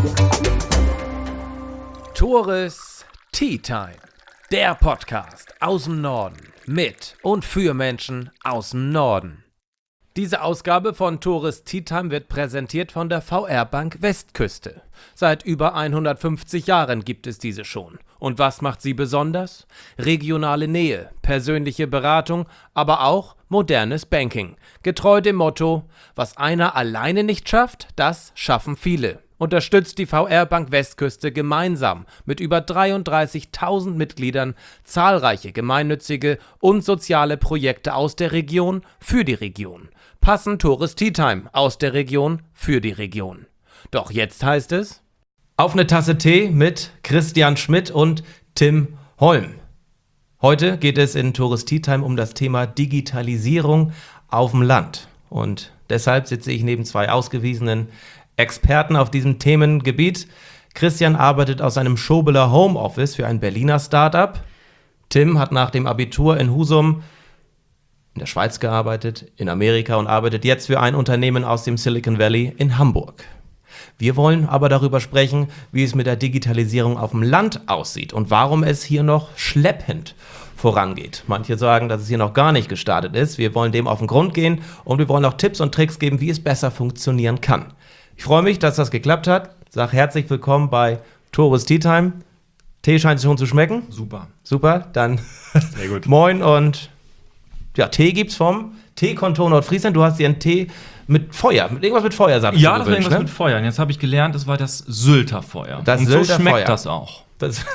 Tores Tea Time, der Podcast aus dem Norden, mit und für Menschen aus dem Norden. Diese Ausgabe von Tores Tea Time wird präsentiert von der VR Bank Westküste. Seit über 150 Jahren gibt es diese schon. Und was macht sie besonders? Regionale Nähe, persönliche Beratung, aber auch modernes Banking. Getreu dem Motto, was einer alleine nicht schafft, das schaffen viele. Unterstützt die VR Bank Westküste gemeinsam mit über 33.000 Mitgliedern zahlreiche gemeinnützige und soziale Projekte aus der Region für die Region. Passend Tores Tea Time aus der Region für die Region. Doch jetzt heißt es: Auf eine Tasse Tee mit Christian Schmidt und Tim Holm. Heute geht es in Tores Tea Time um das Thema Digitalisierung auf dem Land. Und deshalb sitze ich neben zwei ausgewiesenen Experten auf diesem Themengebiet. Christian arbeitet aus einem Schobeler Homeoffice für ein Berliner Startup. Tim hat nach dem Abitur in Husum in der Schweiz gearbeitet, in Amerika und arbeitet jetzt für ein Unternehmen aus dem Silicon Valley in Hamburg. Wir wollen aber darüber sprechen, wie es mit der Digitalisierung auf dem Land aussieht und warum es hier noch schleppend vorangeht. Manche sagen, dass es hier noch gar nicht gestartet ist. Wir wollen dem auf den Grund gehen und wir wollen auch Tipps und Tricks geben, wie es besser funktionieren kann. Ich freue mich, dass das geklappt hat. Sag herzlich willkommen bei Tores Tea Time. Tee scheint schon zu schmecken. Super, dann sehr gut. Moin und ja, Tee gibt's vom Teekontor Nordfriesland. Du hast dir einen Tee mit Feuer, mit irgendwas mit Feuer, sagst du. Ja, das war irgendwas mit Feuer. Und jetzt habe ich gelernt, das war das Sylter Feuer. Das und Sylter so schmeckt Feuer. Das auch.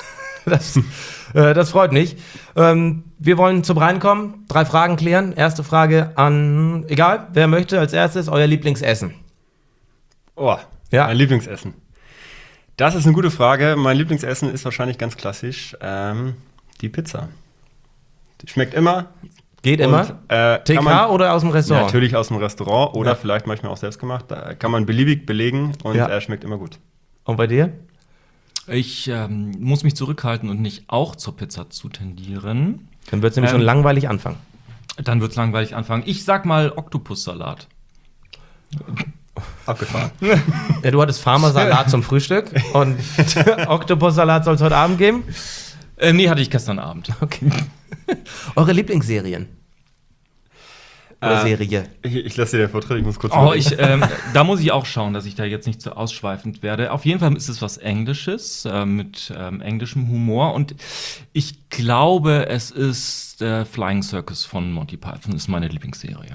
Das freut mich. Wir wollen zum Reinkommen 3 Fragen klären. Erste Frage an, egal, wer möchte als erstes, euer Lieblingsessen. Oh, ja. Mein Lieblingsessen. Das ist eine gute Frage. Mein Lieblingsessen ist wahrscheinlich ganz klassisch die Pizza. Die schmeckt immer. Geht immer? TK oder aus dem Restaurant? Ja, natürlich aus dem Restaurant oder vielleicht manchmal auch selbst gemacht. Da kann man beliebig belegen und schmeckt immer gut. Und bei dir? Ich muss mich zurückhalten und nicht auch zur Pizza zu tendieren. Dann wird es nämlich schon langweilig anfangen. Ich sag mal Oktopussalat. Abgefahren. Ja, du hattest Farmersalat zum Frühstück und Oktopussalat soll es heute Abend geben? Nee, hatte ich gestern Abend. Okay. Eure Lieblingsserien? Oder Serie? Ich lasse dir den Vortritt, ich muss kurz da muss ich auch schauen, dass ich da jetzt nicht so ausschweifend werde. Auf jeden Fall ist es was Englisches, mit englischem Humor. Und ich glaube, es ist Flying Circus von Monty Python. Das ist meine Lieblingsserie.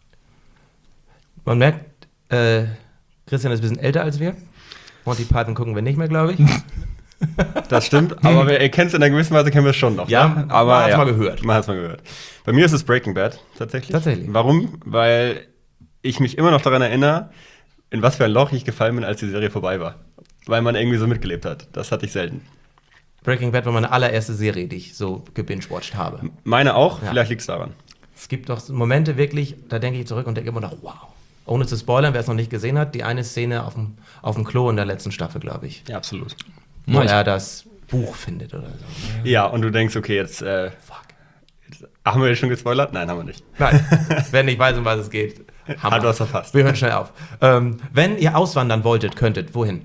Man merkt, Christian ist ein bisschen älter als wir. Monty Python gucken wir nicht mehr, glaube ich. Das stimmt, aber wir erkennen es in einer gewissen Weise, kennen wir es schon noch. Ja, ne? Aber man hat es mal gehört. Man hat es mal gehört. Bei mir ist es Breaking Bad, tatsächlich. Warum? Weil ich mich immer noch daran erinnere, in was für ein Loch ich gefallen bin, als die Serie vorbei war. Weil man irgendwie so mitgelebt hat. Das hatte ich selten. Breaking Bad war meine allererste Serie, die ich so gebingewatcht habe. Meine auch, vielleicht liegt es daran. Es gibt doch Momente wirklich, da denke ich zurück und denke immer noch, wow. Ohne zu spoilern, wer es noch nicht gesehen hat, die eine Szene auf dem Klo in der letzten Staffel, glaube ich. Ja, absolut. Wo er das Buch findet oder so. Ja, und du denkst, okay, jetzt haben wir jetzt schon gespoilert? Nein, haben wir nicht. Nein, wer nicht weiß, um was es geht, hat was verpasst. Wir hören schnell auf. Wenn ihr auswandern könntet, wohin?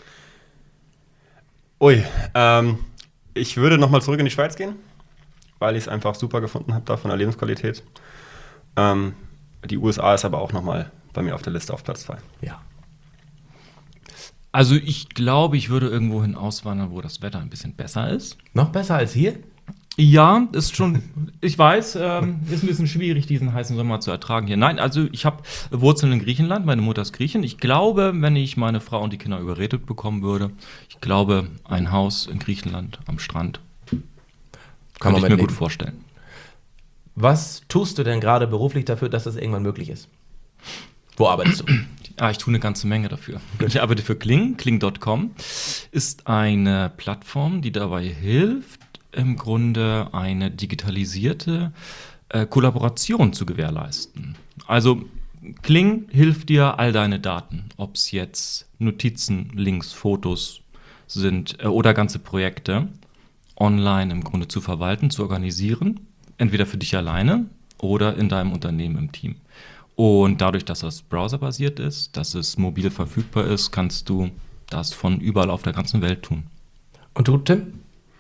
Ich würde nochmal zurück in die Schweiz gehen, weil ich es einfach super gefunden habe da von der Lebensqualität. Die USA ist aber auch nochmal bei mir auf der Liste auf Platz 2. Ja. Also ich glaube, ich würde irgendwo hin auswandern, wo das Wetter ein bisschen besser ist. Noch besser als hier? Ja, ist schon, ich weiß, ist ein bisschen schwierig, diesen heißen Sommer zu ertragen hier. Nein, also ich habe Wurzeln in Griechenland, meine Mutter ist Griechin. Ich glaube, wenn ich meine Frau und die Kinder überredet bekommen würde, ich glaube, ein Haus in Griechenland am Strand kann ich mir gut vorstellen. Was tust du denn gerade beruflich dafür, dass das irgendwann möglich ist? Wo arbeitest du? Ich tue eine ganze Menge dafür. Ich arbeite für Kling. Kling.com ist eine Plattform, die dabei hilft, im Grunde eine digitalisierte Kollaboration zu gewährleisten. Also Kling hilft dir, all deine Daten, ob es jetzt Notizen, Links, Fotos sind oder ganze Projekte, online im Grunde zu verwalten, zu organisieren. Entweder für dich alleine oder in deinem Unternehmen im Team. Und dadurch, dass das browserbasiert ist, dass es mobil verfügbar ist, kannst du das von überall auf der ganzen Welt tun. Und du, Tim?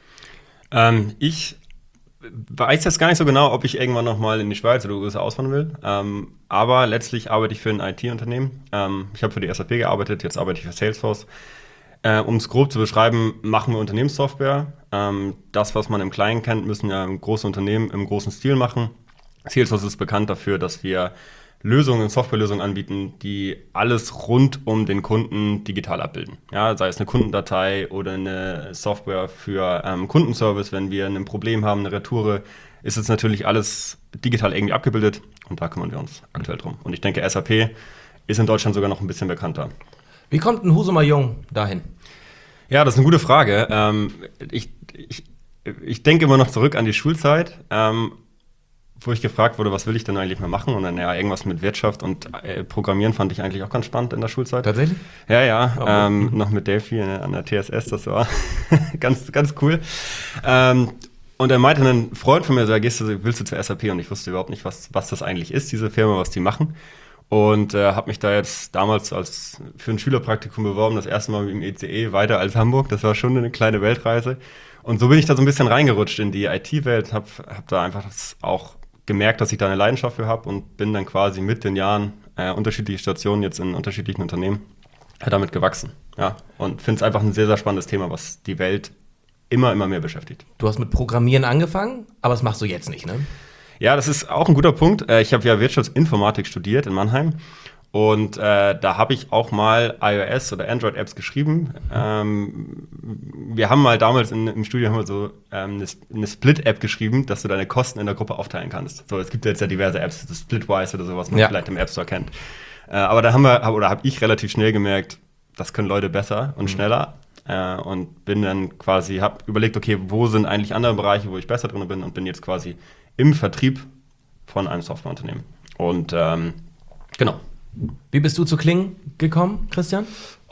Ich weiß jetzt gar nicht so genau, ob ich irgendwann noch mal in die Schweiz oder USA auswandern will. Aber letztlich arbeite ich für ein IT-Unternehmen. Ich habe für die SAP gearbeitet, jetzt arbeite ich für Salesforce. Um es grob zu beschreiben, machen wir Unternehmenssoftware. Das, was man im Kleinen kennt, müssen ja große Unternehmen im großen Stil machen. Salesforce ist bekannt dafür, dass wir Softwarelösungen anbieten, die alles rund um den Kunden digital abbilden. Ja, sei es eine Kundendatei oder eine Software für Kundenservice. Wenn wir ein Problem haben, eine Retoure, ist es natürlich alles digital irgendwie abgebildet und da kümmern wir uns aktuell drum. Und ich denke, SAP ist in Deutschland sogar noch ein bisschen bekannter. Wie kommt ein Husumer Jung dahin? Ja, das ist eine gute Frage. Ich denke immer noch zurück an die Schulzeit, wo ich gefragt wurde, was will ich denn eigentlich mal machen? Und dann irgendwas mit Wirtschaft und Programmieren fand ich eigentlich auch ganz spannend in der Schulzeit. Tatsächlich? Ja, noch mit Delphi an der TSS, das war ganz, ganz cool. Und er meinte ein Freund von mir, willst du zur SAP? Und ich wusste überhaupt nicht, was das eigentlich ist, diese Firma, was die machen. Und habe mich da jetzt damals für ein Schülerpraktikum beworben, das erste Mal mit dem ECE weiter als Hamburg. Das war schon eine kleine Weltreise. Und so bin ich da so ein bisschen reingerutscht in die IT-Welt, hab da einfach auch gemerkt, dass ich da eine Leidenschaft für habe und bin dann quasi mit den Jahren unterschiedliche Stationen jetzt in unterschiedlichen Unternehmen damit gewachsen. Ja, und finde es einfach ein sehr, sehr spannendes Thema, was die Welt immer mehr beschäftigt. Du hast mit Programmieren angefangen, aber das machst du jetzt nicht, ne? Ja, das ist auch ein guter Punkt. Ich habe ja Wirtschaftsinformatik studiert in Mannheim. Und da habe ich auch mal iOS oder Android-Apps geschrieben. Wir haben mal damals im Studium eine Split-App geschrieben, dass du deine Kosten in der Gruppe aufteilen kannst. So, es gibt jetzt ja diverse Apps, das Splitwise oder sowas, was man vielleicht im App Store kennt. Aber da habe ich relativ schnell gemerkt, das können Leute besser und schneller. Und bin dann quasi, habe überlegt, okay, wo sind eigentlich andere Bereiche, wo ich besser drin bin und bin jetzt quasi im Vertrieb von einem Softwareunternehmen. Und genau. Wie bist du zu Kling gekommen, Christian?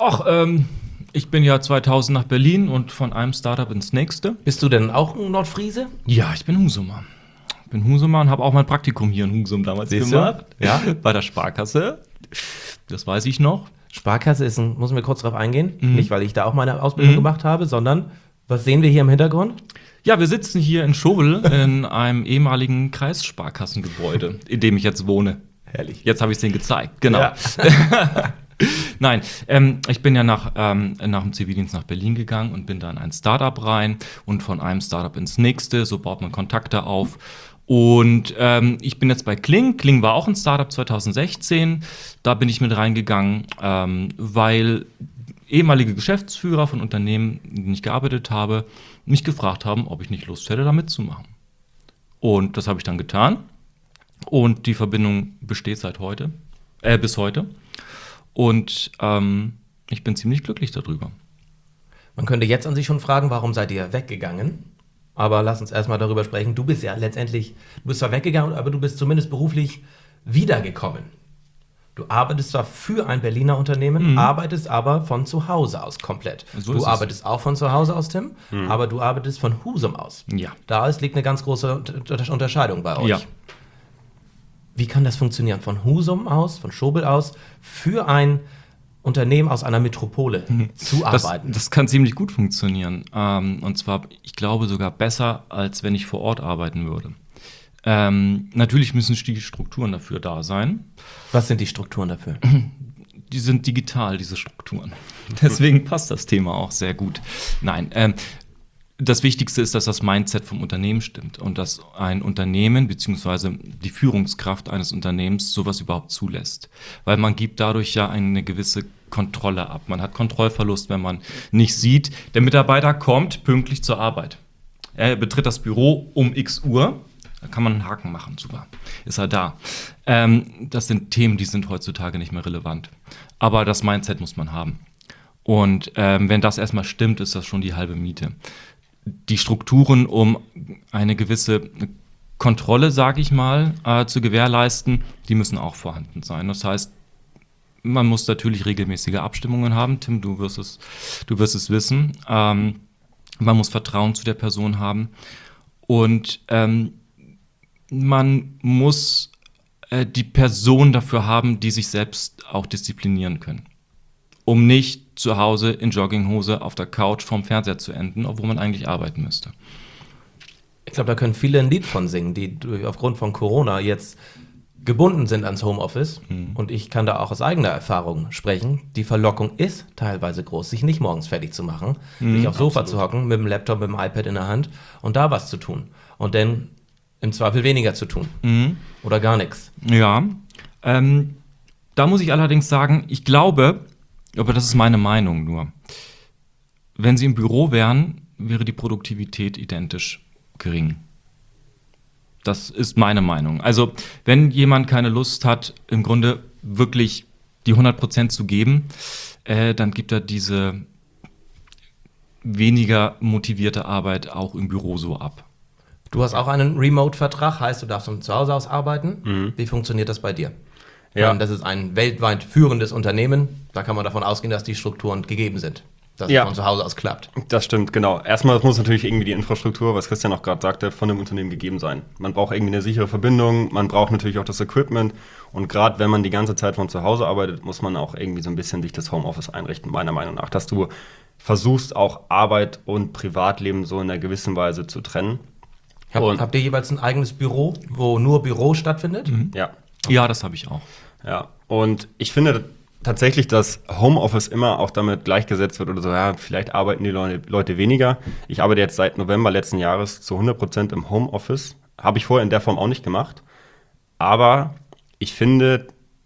Ich bin ja 2000 nach Berlin und von einem Startup ins nächste. Bist du denn auch ein Nordfriese? Ja, ich bin Husumer. Ich bin Husumer und habe auch mein Praktikum hier in Husum damals gemacht. Ja? Bei der Sparkasse. Das weiß ich noch. Sparkasse müssen wir kurz drauf eingehen. Nicht, weil ich da auch meine Ausbildung gemacht habe, sondern was sehen wir hier im Hintergrund? Ja, wir sitzen hier in Schobel in einem ehemaligen Kreissparkassengebäude, in dem ich jetzt wohne. Herrlich. Jetzt habe ich es denen gezeigt, genau. Ja. Nein, ich bin ja nach dem Zivildienst nach Berlin gegangen und bin da in ein Startup rein und von einem Startup ins nächste, so baut man Kontakte auf. Und ich bin jetzt bei Kling. Kling war auch ein Startup 2016. Da bin ich mit reingegangen, weil ehemalige Geschäftsführer von Unternehmen, in denen ich gearbeitet habe, mich gefragt haben, ob ich nicht Lust hätte, da mitzumachen. Und das habe ich dann getan. Und die Verbindung besteht bis heute. Und ich bin ziemlich glücklich darüber. Man könnte jetzt an sich schon fragen, warum seid ihr weggegangen? Aber lass uns erstmal darüber sprechen. Du bist zwar weggegangen, aber du bist zumindest beruflich wiedergekommen. Du arbeitest zwar für ein Berliner Unternehmen, arbeitest aber von zu Hause aus komplett. So du arbeitest auch von zu Hause aus, Tim, aber du arbeitest von Husum aus. Ja. Da liegt eine ganz große Unterscheidung bei euch. Ja. Wie kann das funktionieren? Von Husum aus, von Schobel aus, für ein Unternehmen aus einer Metropole zu arbeiten? Das kann ziemlich gut funktionieren. Und zwar, ich glaube, sogar besser, als wenn ich vor Ort arbeiten würde. Natürlich müssen die Strukturen dafür da sein. Was sind die Strukturen dafür? Die sind digital, diese Strukturen. Deswegen passt das Thema auch sehr gut. Nein, das Wichtigste ist, dass das Mindset vom Unternehmen stimmt und dass ein Unternehmen bzw. die Führungskraft eines Unternehmens sowas überhaupt zulässt. Weil man gibt dadurch ja eine gewisse Kontrolle ab. Man hat Kontrollverlust, wenn man nicht sieht, der Mitarbeiter kommt pünktlich zur Arbeit. Er betritt das Büro um x Uhr. Da kann man einen Haken machen, super, ist er da. Das sind Themen, die sind heutzutage nicht mehr relevant. Aber das Mindset muss man haben. Und wenn das erstmal stimmt, ist das schon die halbe Miete. Die Strukturen, um eine gewisse Kontrolle, sage ich mal, zu gewährleisten, die müssen auch vorhanden sein. Das heißt, man muss natürlich regelmäßige Abstimmungen haben. Tim, du wirst es wissen. Man muss Vertrauen zu der Person haben. Und man muss die Person dafür haben, die sich selbst auch disziplinieren können. um nicht zu Hause in Jogginghose auf der Couch vorm Fernseher zu enden, obwohl man eigentlich arbeiten müsste. Ich glaube, da können viele ein Lied von singen, die aufgrund von Corona jetzt gebunden sind ans Homeoffice. Und ich kann da auch aus eigener Erfahrung sprechen. Die Verlockung ist teilweise groß, sich nicht morgens fertig zu machen, sich aufs Sofa zu hocken, mit dem Laptop, mit dem iPad in der Hand und da was zu tun. Und dann im Zweifel weniger zu tun. Oder gar nichts. Ja, da muss ich allerdings sagen, ich glaube, aber das ist meine Meinung nur, wenn Sie im Büro wären, wäre die Produktivität identisch gering. Das ist meine Meinung. Also, wenn jemand keine Lust hat, im Grunde wirklich die 100% zu geben, dann gibt er diese weniger motivierte Arbeit auch im Büro so ab. Du hast auch einen Remote-Vertrag, heißt, du darfst von zu Hause aus arbeiten. Wie funktioniert das bei dir? Ja. Das ist ein weltweit führendes Unternehmen. Da kann man davon ausgehen, dass die Strukturen gegeben sind. Dass es von zu Hause aus klappt. Das stimmt, genau. Erstmal muss natürlich irgendwie die Infrastruktur, was Christian auch gerade sagte, von dem Unternehmen gegeben sein. Man braucht irgendwie eine sichere Verbindung, man braucht natürlich auch das Equipment. Und gerade wenn man die ganze Zeit von zu Hause arbeitet, muss man auch irgendwie so ein bisschen sich das Homeoffice einrichten, meiner Meinung nach. Dass du versuchst, auch Arbeit und Privatleben so in einer gewissen Weise zu trennen. Habt ihr jeweils ein eigenes Büro, wo nur Büro stattfindet? Ja. Ja, das habe ich auch. Ja, und ich finde tatsächlich, dass Homeoffice immer auch damit gleichgesetzt wird oder so, ja, vielleicht arbeiten die Leute weniger. Ich arbeite jetzt seit November letzten Jahres zu 100% im Homeoffice. Habe ich vorher in der Form auch nicht gemacht. Aber ich finde,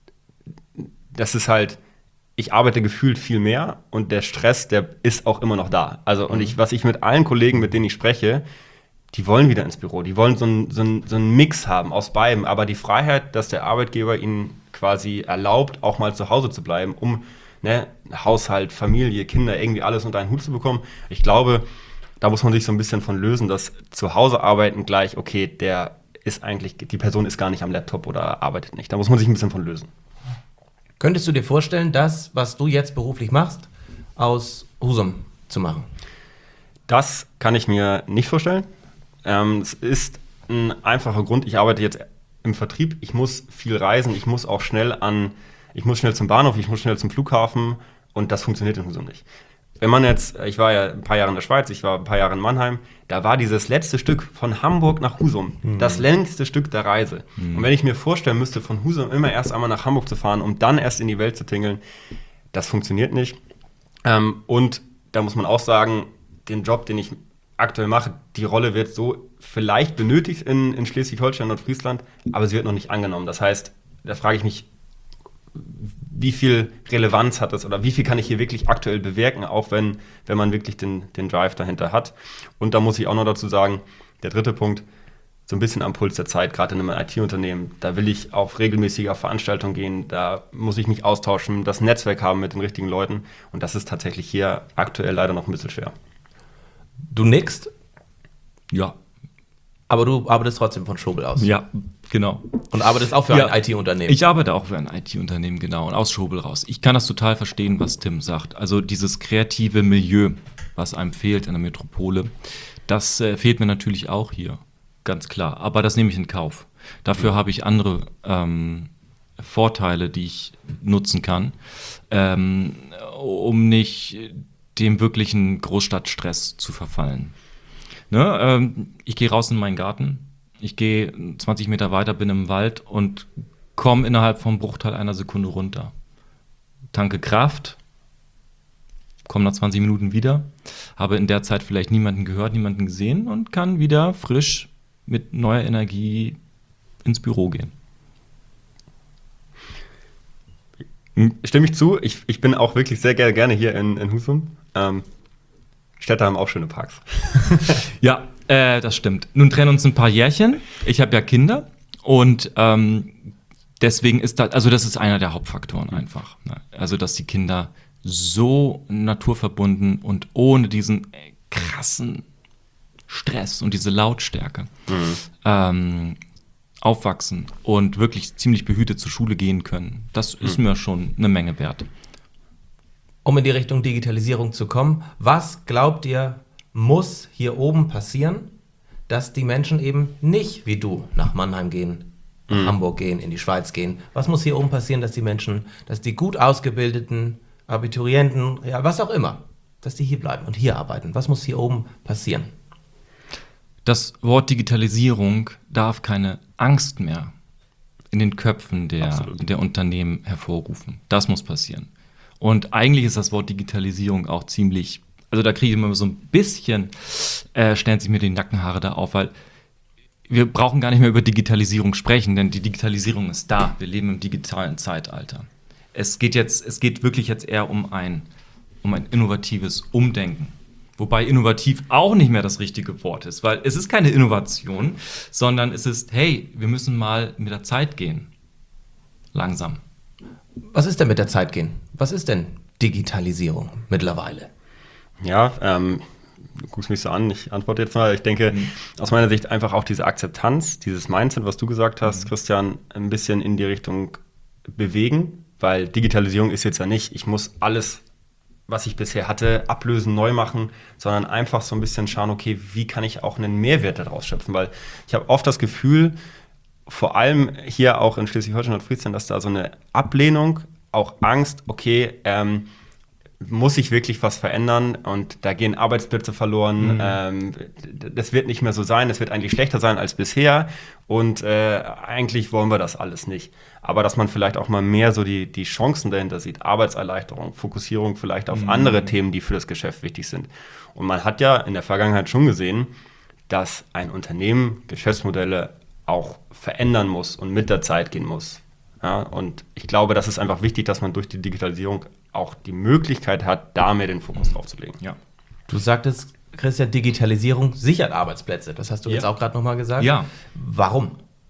das ist halt, ich arbeite gefühlt viel mehr und der Stress, der ist auch immer noch da. Also, und was ich mit allen Kollegen, mit denen ich spreche, die wollen wieder ins Büro. Die wollen so einen Mix haben aus beidem. Aber die Freiheit, dass der Arbeitgeber ihnen quasi erlaubt, auch mal zu Hause zu bleiben, um Haushalt, Familie, Kinder, irgendwie alles unter einen Hut zu bekommen. Ich glaube, da muss man sich so ein bisschen von lösen, dass zu Hause arbeiten gleich, okay, die Person ist gar nicht am Laptop oder arbeitet nicht. Da muss man sich ein bisschen von lösen. Könntest du dir vorstellen, das, was du jetzt beruflich machst, aus Husum zu machen? Das kann ich mir nicht vorstellen. Es ist ein einfacher Grund. Ich arbeite jetzt im Vertrieb. Ich muss viel reisen. Ich muss schnell zum Bahnhof, ich muss schnell zum Flughafen und das funktioniert in Husum nicht. Ich war ja ein paar Jahre in der Schweiz, ich war ein paar Jahre in Mannheim, da war dieses letzte Stück von Hamburg nach Husum das längste Stück der Reise. Und wenn ich mir vorstellen müsste, von Husum immer erst einmal nach Hamburg zu fahren, um dann erst in die Welt zu tingeln, das funktioniert nicht. Und da muss man auch sagen, den Job, den ich aktuell mache, die Rolle wird so vielleicht benötigt in Schleswig-Holstein und Friesland, aber sie wird noch nicht angenommen. Das heißt, da frage ich mich, wie viel Relevanz hat das oder wie viel kann ich hier wirklich aktuell bewirken, auch wenn man wirklich den Drive dahinter hat. Und da muss ich auch noch dazu sagen, der dritte Punkt, so ein bisschen am Puls der Zeit, gerade in einem IT-Unternehmen, da will ich auf regelmäßige Veranstaltungen gehen, da muss ich mich austauschen, das Netzwerk haben mit den richtigen Leuten und das ist tatsächlich hier aktuell leider noch ein bisschen schwer. Du nickst? Ja. Aber du arbeitest trotzdem von Schobel aus? Ja, genau. Und arbeitest auch für ein IT-Unternehmen? Ich arbeite auch für ein IT-Unternehmen, genau, und aus Schobel raus. Ich kann das total verstehen, was Tim sagt. Also dieses kreative Milieu, was einem fehlt in der Metropole, das fehlt mir natürlich auch hier, ganz klar. Aber das nehme ich in Kauf. Dafür habe ich andere Vorteile, die ich nutzen kann, um nicht dem wirklichen Großstadtstress zu verfallen. Ich gehe raus in meinen Garten, ich gehe 20 Meter weiter, bin im Wald und komme innerhalb vom Bruchteil einer Sekunde runter. Tanke Kraft, komme nach 20 Minuten wieder, habe in der Zeit vielleicht niemanden gehört, niemanden gesehen und kann wieder frisch mit neuer Energie ins Büro gehen. Stimme ich zu, ich bin auch wirklich sehr gerne hier in Husum. Städte haben auch schöne Parks. Ja, das stimmt. Nun trennen uns ein paar Jährchen. Ich habe ja Kinder und deswegen ist das ist einer der Hauptfaktoren einfach. Ne? Also, dass die Kinder so naturverbunden und ohne diesen krassen Stress und diese Lautstärke aufwachsen und wirklich ziemlich behütet zur Schule gehen können. Das ist mir schon eine Menge wert. Um in die Richtung Digitalisierung zu kommen, was glaubt ihr, muss hier oben passieren, dass die Menschen eben nicht wie du nach Mannheim gehen, nach Hamburg gehen, in die Schweiz gehen? Was muss hier oben passieren, dass die Menschen, dass die gut ausgebildeten Abiturienten, ja, was auch immer, dass die hier bleiben und hier arbeiten? Was muss hier oben passieren? Das Wort Digitalisierung darf keine Angst mehr in den Köpfen der Unternehmen hervorrufen. Das muss passieren. Und eigentlich ist das Wort Digitalisierung auch ziemlich, also da kriege ich immer so ein bisschen, stellen sich mir die Nackenhaare da auf, weil wir brauchen gar nicht mehr über Digitalisierung sprechen, denn die Digitalisierung ist da. Wir leben im digitalen Zeitalter. Es geht wirklich jetzt eher um ein innovatives Umdenken. Wobei innovativ auch nicht mehr das richtige Wort ist, weil es ist keine Innovation, sondern es ist, hey, wir müssen mal mit der Zeit gehen. Langsam. Was ist denn mit der Zeit gehen? Was ist denn Digitalisierung mittlerweile? Ja, du guckst mich so an, ich antworte jetzt mal. Ich denke, aus meiner Sicht einfach auch diese Akzeptanz, dieses Mindset, was du gesagt hast, Christian, ein bisschen in die Richtung bewegen, weil Digitalisierung ist jetzt ja nicht, ich muss alles, was ich bisher hatte, ablösen, neu machen, sondern einfach so ein bisschen schauen, okay, wie kann ich auch einen Mehrwert daraus schöpfen, weil ich habe oft das Gefühl, vor allem hier auch in Schleswig-Holstein und Friesland, dass da so eine Ablehnung, auch Angst, okay, muss sich wirklich was verändern und da gehen Arbeitsplätze verloren. Das wird nicht mehr so sein, es wird eigentlich schlechter sein als bisher und eigentlich wollen wir das alles nicht. Aber dass man vielleicht auch mal mehr so die Chancen dahinter sieht, Arbeitserleichterung, Fokussierung vielleicht auf andere Themen, die für das Geschäft wichtig sind. Und man hat ja in der Vergangenheit schon gesehen, dass ein Unternehmen Geschäftsmodelle auch verändern muss und mit der Zeit gehen muss. Ja, und ich glaube, das ist einfach wichtig, dass man durch die Digitalisierung auch die Möglichkeit hat, da mehr den Fokus drauf zu legen. Ja. Du sagtest, Christian, Digitalisierung sichert Arbeitsplätze. Das hast du jetzt auch gerade nochmal gesagt. Ja. Warum?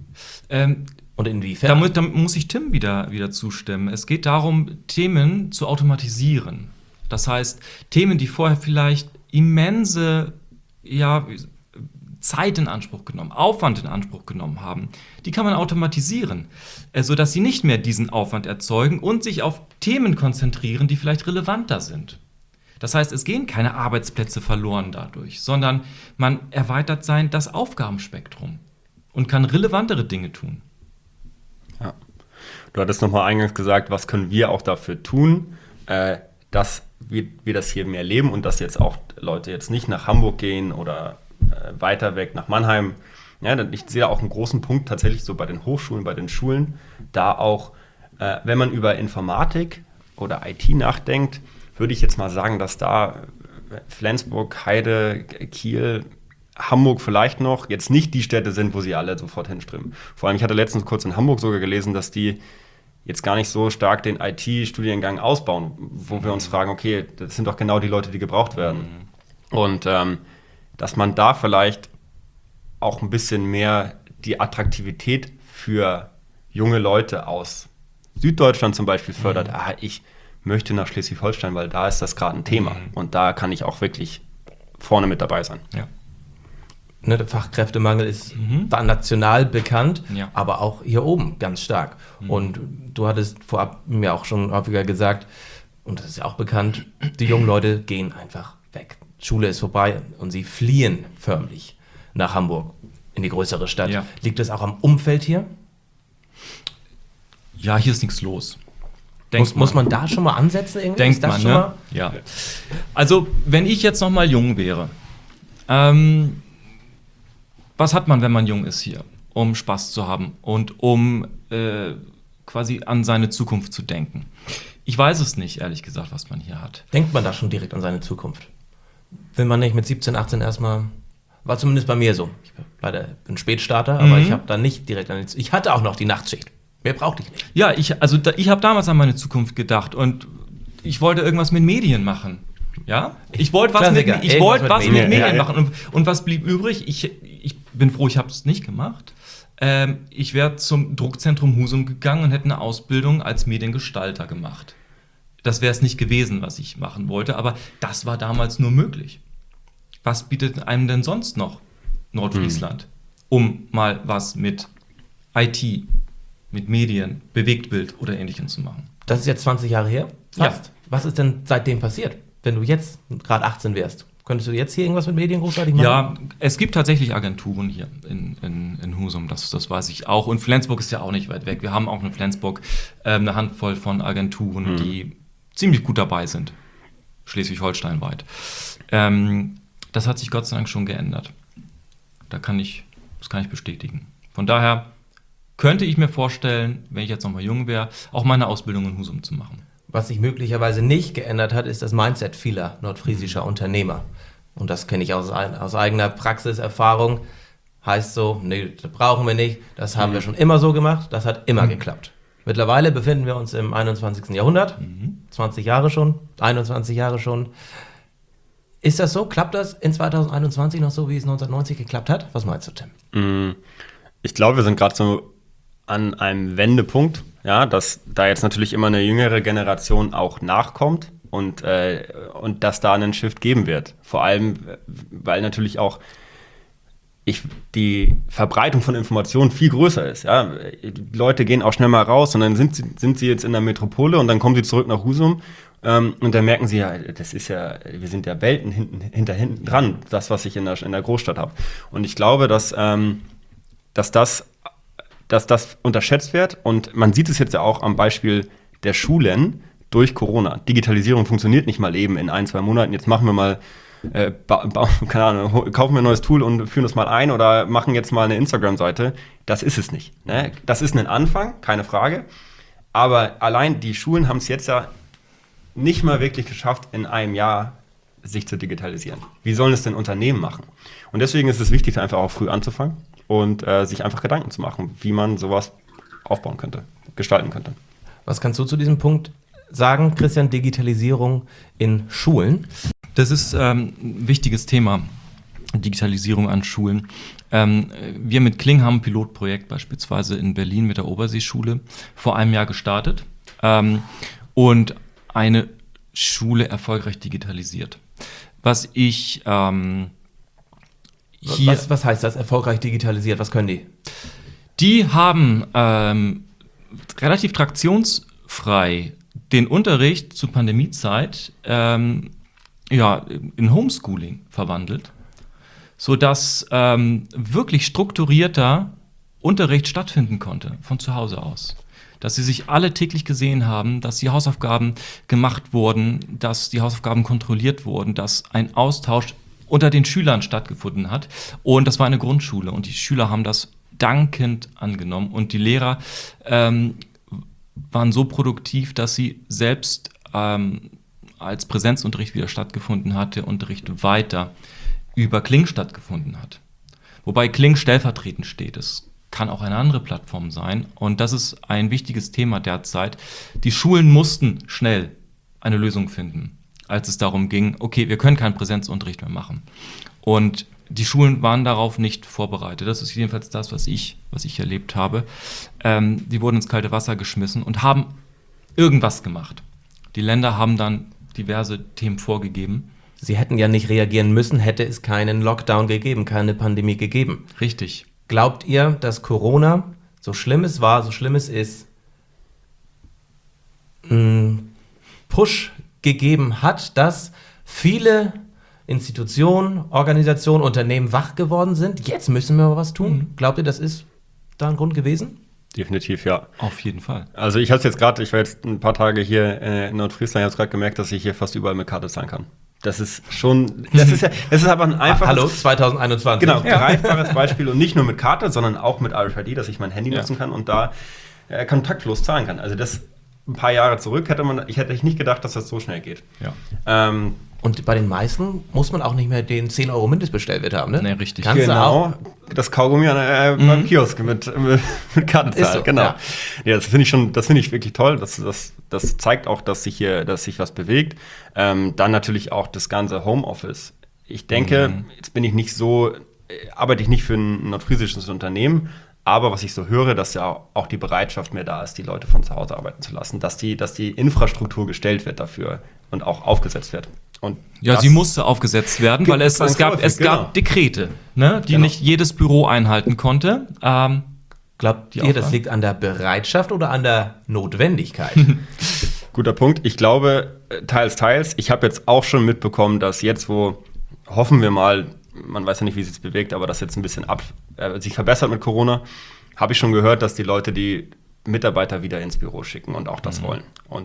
Und inwiefern? Da muss ich Tim wieder zustimmen. Es geht darum, Themen zu automatisieren. Das heißt, Themen, die vorher vielleicht immense Zeit in Anspruch genommen, Aufwand in Anspruch genommen haben, die kann man automatisieren, sodass sie nicht mehr diesen Aufwand erzeugen und sich auf Themen konzentrieren, die vielleicht relevanter sind. Das heißt, es gehen keine Arbeitsplätze verloren dadurch, sondern man erweitert das Aufgabenspektrum und kann relevantere Dinge tun. Ja. Du hattest nochmal eingangs gesagt, was können wir auch dafür tun, dass wir das hier mehr leben und dass jetzt auch Leute jetzt nicht nach Hamburg gehen oder weiter weg nach Mannheim. Ja, ich sehe da auch einen großen Punkt tatsächlich so bei den Hochschulen, bei den Schulen, da auch, wenn man über Informatik oder IT nachdenkt, würde ich jetzt mal sagen, dass da Flensburg, Heide, Kiel, Hamburg vielleicht noch jetzt nicht die Städte sind, wo sie alle sofort hinströmen. Vor allem, ich hatte letztens kurz in Hamburg sogar gelesen, dass die jetzt gar nicht so stark den IT-Studiengang ausbauen, wo wir uns fragen, okay, das sind doch genau die Leute, die gebraucht werden. Und dass man da vielleicht auch ein bisschen mehr die Attraktivität für junge Leute aus Süddeutschland zum Beispiel fördert. Ich möchte nach Schleswig-Holstein, weil da ist das gerade ein Thema. Und da kann ich auch wirklich vorne mit dabei sein. Ja. Ne, der Fachkräftemangel ist national bekannt, aber auch hier oben ganz stark. Und du hattest vorab mir auch schon häufiger gesagt, und das ist ja auch bekannt, die jungen Leute gehen einfach weg. Schule ist vorbei und sie fliehen förmlich nach Hamburg, in die größere Stadt. Ja. Liegt das auch am Umfeld hier? Ja, hier ist nichts los. Muss man da schon mal ansetzen? Irgendwie? Denkt man, ne? Ja. Also, wenn ich jetzt noch mal jung wäre, was hat man, wenn man jung ist hier? Um Spaß zu haben und um quasi an seine Zukunft zu denken. Ich weiß es nicht, ehrlich gesagt, was man hier hat. Denkt man da schon direkt an seine Zukunft? Will man nicht mit 17, 18 erstmal, war zumindest bei mir so. Ich bin Spätstarter, aber ich habe da nicht direkt an ich hatte auch noch die Nachtschicht. Mehr brauchte ich nicht. Ja, ich habe damals an meine Zukunft gedacht und ich wollte irgendwas mit Medien machen. Ja? Ich wollte was mit Medien machen. Und was blieb übrig? Ich bin froh, ich habe es nicht gemacht. Ich wäre zum Druckzentrum Husum gegangen und hätte eine Ausbildung als Mediengestalter gemacht. Das wäre es nicht gewesen, was ich machen wollte, aber das war damals nur möglich. Was bietet einem denn sonst noch Nordfriesland, um mal was mit IT, mit Medien, Bewegtbild oder Ähnlichem zu machen? Das ist jetzt 20 Jahre her? Fast. Ja. Was ist denn seitdem passiert, wenn du jetzt gerade 18 wärst? Könntest du jetzt hier irgendwas mit Medien großartig machen? Ja, es gibt tatsächlich Agenturen hier in Husum, das weiß ich auch. Und Flensburg ist ja auch nicht weit weg. Wir haben auch in Flensburg eine Handvoll von Agenturen, die ziemlich gut dabei sind, Schleswig-Holstein weit. Das hat sich Gott sei Dank schon geändert. Das kann ich bestätigen. Von daher könnte ich mir vorstellen, wenn ich jetzt noch mal jung wäre, auch meine Ausbildung in Husum zu machen. Was sich möglicherweise nicht geändert hat, ist das Mindset vieler nordfriesischer Unternehmer. Und das kenne ich aus eigener Praxiserfahrung. Heißt so, nee, das brauchen wir nicht, das haben wir schon immer so gemacht, das hat immer geklappt. Mittlerweile befinden wir uns im 21. Jahrhundert, 20 Jahre schon, 21 Jahre schon. Ist das so? Klappt das in 2021 noch so, wie es 1990 geklappt hat? Was meinst du, Tim? Ich glaube, wir sind gerade so an einem Wendepunkt, ja, dass da jetzt natürlich immer eine jüngere Generation auch nachkommt und dass da einen Shift geben wird. Vor allem, weil natürlich auch die Verbreitung von Informationen viel größer ist. Ja? Die Leute gehen auch schnell mal raus und dann sind sie jetzt in der Metropole und dann kommen sie zurück nach Husum und dann merken sie, ja, wir sind ja Welten hinten dran, das, was ich in der Großstadt habe. Und ich glaube, dass das unterschätzt wird und man sieht es jetzt ja auch am Beispiel der Schulen durch Corona. Digitalisierung funktioniert nicht mal eben in 1-2 Monaten. Jetzt machen wir mal keine Ahnung, kaufen wir ein neues Tool und führen das mal ein oder machen jetzt mal eine Instagram-Seite. Das ist es nicht. Ne? Das ist ein Anfang, keine Frage. Aber allein die Schulen haben es jetzt ja nicht mal wirklich geschafft, in einem Jahr sich zu digitalisieren. Wie sollen es denn Unternehmen machen? Und deswegen ist es wichtig, einfach auch früh anzufangen und sich einfach Gedanken zu machen, wie man sowas aufbauen könnte, gestalten könnte. Was kannst du zu diesem Punkt sagen, Christian, Digitalisierung in Schulen? Das ist ein wichtiges Thema, Digitalisierung an Schulen. Wir mit Kling haben ein Pilotprojekt beispielsweise in Berlin mit der Oberseeschule vor einem Jahr gestartet und eine Schule erfolgreich digitalisiert. Was heißt das, erfolgreich digitalisiert? Was können die? Die haben relativ traktionsfrei den Unterricht zur Pandemiezeit in Homeschooling verwandelt, sodass wirklich strukturierter Unterricht stattfinden konnte von zu Hause aus. Dass sie sich alle täglich gesehen haben, dass die Hausaufgaben gemacht wurden, dass die Hausaufgaben kontrolliert wurden, dass ein Austausch unter den Schülern stattgefunden hat. Und das war eine Grundschule und die Schüler haben das dankend angenommen und die Lehrer waren so produktiv, dass sie selbst als Präsenzunterricht wieder stattgefunden hatte, Unterricht weiter über Kling stattgefunden hat. Wobei Kling stellvertretend steht. Es kann auch eine andere Plattform sein. Und das ist ein wichtiges Thema derzeit. Die Schulen mussten schnell eine Lösung finden, als es darum ging, okay, wir können keinen Präsenzunterricht mehr machen. Und die Schulen waren darauf nicht vorbereitet. Das ist jedenfalls das, was ich erlebt habe. Die wurden ins kalte Wasser geschmissen und haben irgendwas gemacht. Die Länder haben dann diverse Themen vorgegeben. Sie hätten ja nicht reagieren müssen, hätte es keinen Lockdown gegeben, keine Pandemie gegeben. Richtig. Glaubt ihr, dass Corona, so schlimm es war, so schlimm es ist, einen Push gegeben hat, dass viele Institutionen, Organisationen, Unternehmen wach geworden sind? Jetzt müssen wir was tun. Glaubt ihr, das ist da ein Grund gewesen? Definitiv, ja. Auf jeden Fall. Also ich war jetzt ein paar Tage hier in Nordfriesland, ich habe gerade gemerkt, dass ich hier fast überall mit Karte zahlen kann. Das ist aber ein einfaches... Hallo, 2021. Genau, greifbares Beispiel und nicht nur mit Karte, sondern auch mit RFID, dass ich mein Handy nutzen kann und da kontaktlos zahlen kann. Also das ein paar Jahre zurück hätte ich nicht gedacht, dass das so schnell geht. Ja. Und bei den meisten muss man auch nicht mehr den 10 € Mindestbestellwert haben, ne? Nee, richtig. Kannst genau, das Kaugummi beim Kiosk mit Karte zahlen, so, genau. Ja, das finde ich wirklich toll. Das zeigt auch, dass sich was bewegt. Dann natürlich auch das ganze Homeoffice. Ich denke, jetzt arbeite ich nicht für ein nordfriesisches Unternehmen, aber was ich so höre, dass ja auch die Bereitschaft mehr da ist, die Leute von zu Hause arbeiten zu lassen, dass die Infrastruktur gestellt wird dafür und auch aufgesetzt wird. Und ja, sie musste aufgesetzt werden, weil es gab Dekrete, ne, die nicht jedes Büro einhalten konnte. Glaubt ihr, das liegt an der Bereitschaft oder an der Notwendigkeit? Guter Punkt. Ich glaube, teils. Ich habe jetzt auch schon mitbekommen, dass jetzt, wo, hoffen wir mal, man weiß ja nicht, wie es sich bewegt, aber das jetzt ein bisschen sich verbessert mit Corona, habe ich schon gehört, dass die Leute die Mitarbeiter wieder ins Büro schicken und auch das wollen. Und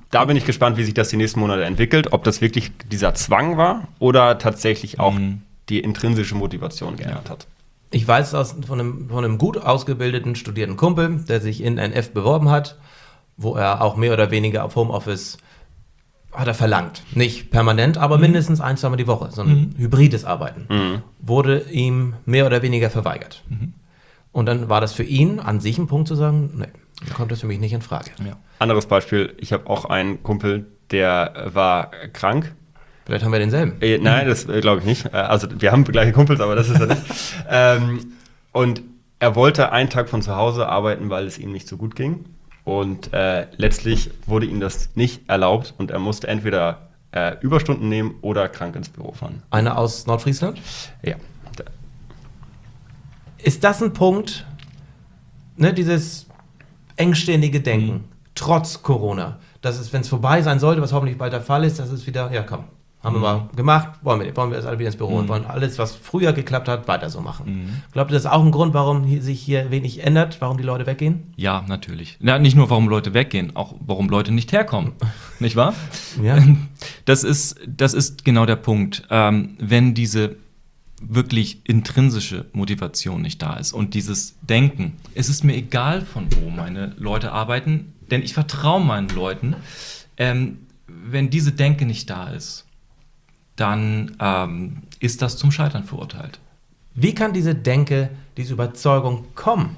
Da bin ich gespannt, wie sich das die nächsten Monate entwickelt, ob das wirklich dieser Zwang war oder tatsächlich auch die intrinsische Motivation geändert hat. Ich weiß von einem gut ausgebildeten, studierten Kumpel, der sich in NF beworben hat, wo er auch mehr oder weniger auf Homeoffice hat er verlangt. Nicht permanent, aber mindestens 1-2 Mal die Woche. So ein hybrides Arbeiten. Wurde ihm mehr oder weniger verweigert. Und dann war das für ihn an sich ein Punkt zu sagen, nee, kommt das für mich nicht in Frage. Ja. Anderes Beispiel, ich habe auch einen Kumpel, der war krank. Vielleicht haben wir denselben. Nein, das glaube ich nicht. Also wir haben gleiche Kumpels, aber das ist er nicht. Und er wollte einen Tag von zu Hause arbeiten, weil es ihm nicht so gut ging. Und letztlich wurde ihm das nicht erlaubt und er musste entweder Überstunden nehmen oder krank ins Büro fahren. Einer aus Nordfriesland? Ja. Ist das ein Punkt, ne, dieses engständige Denken, trotz Corona, dass es, wenn es vorbei sein sollte, was hoffentlich bald der Fall ist, dass es wieder, ja komm, haben wir mal gemacht, wollen wir jetzt alle wieder ins Büro und wollen alles, was früher geklappt hat, weiter so machen. Glaubt ihr, das ist auch ein Grund, warum sich hier wenig ändert, warum die Leute weggehen? Ja, natürlich. Ja, nicht nur, warum Leute weggehen, auch warum Leute nicht herkommen. Nicht wahr? Ja. Das ist genau der Punkt. Wenn diese wirklich intrinsische Motivation nicht da ist und dieses Denken, es ist mir egal, von wo meine Leute arbeiten, denn ich vertraue meinen Leuten. Wenn diese Denke nicht da ist, dann ist das zum Scheitern verurteilt. Wie kann diese Denke, diese Überzeugung kommen?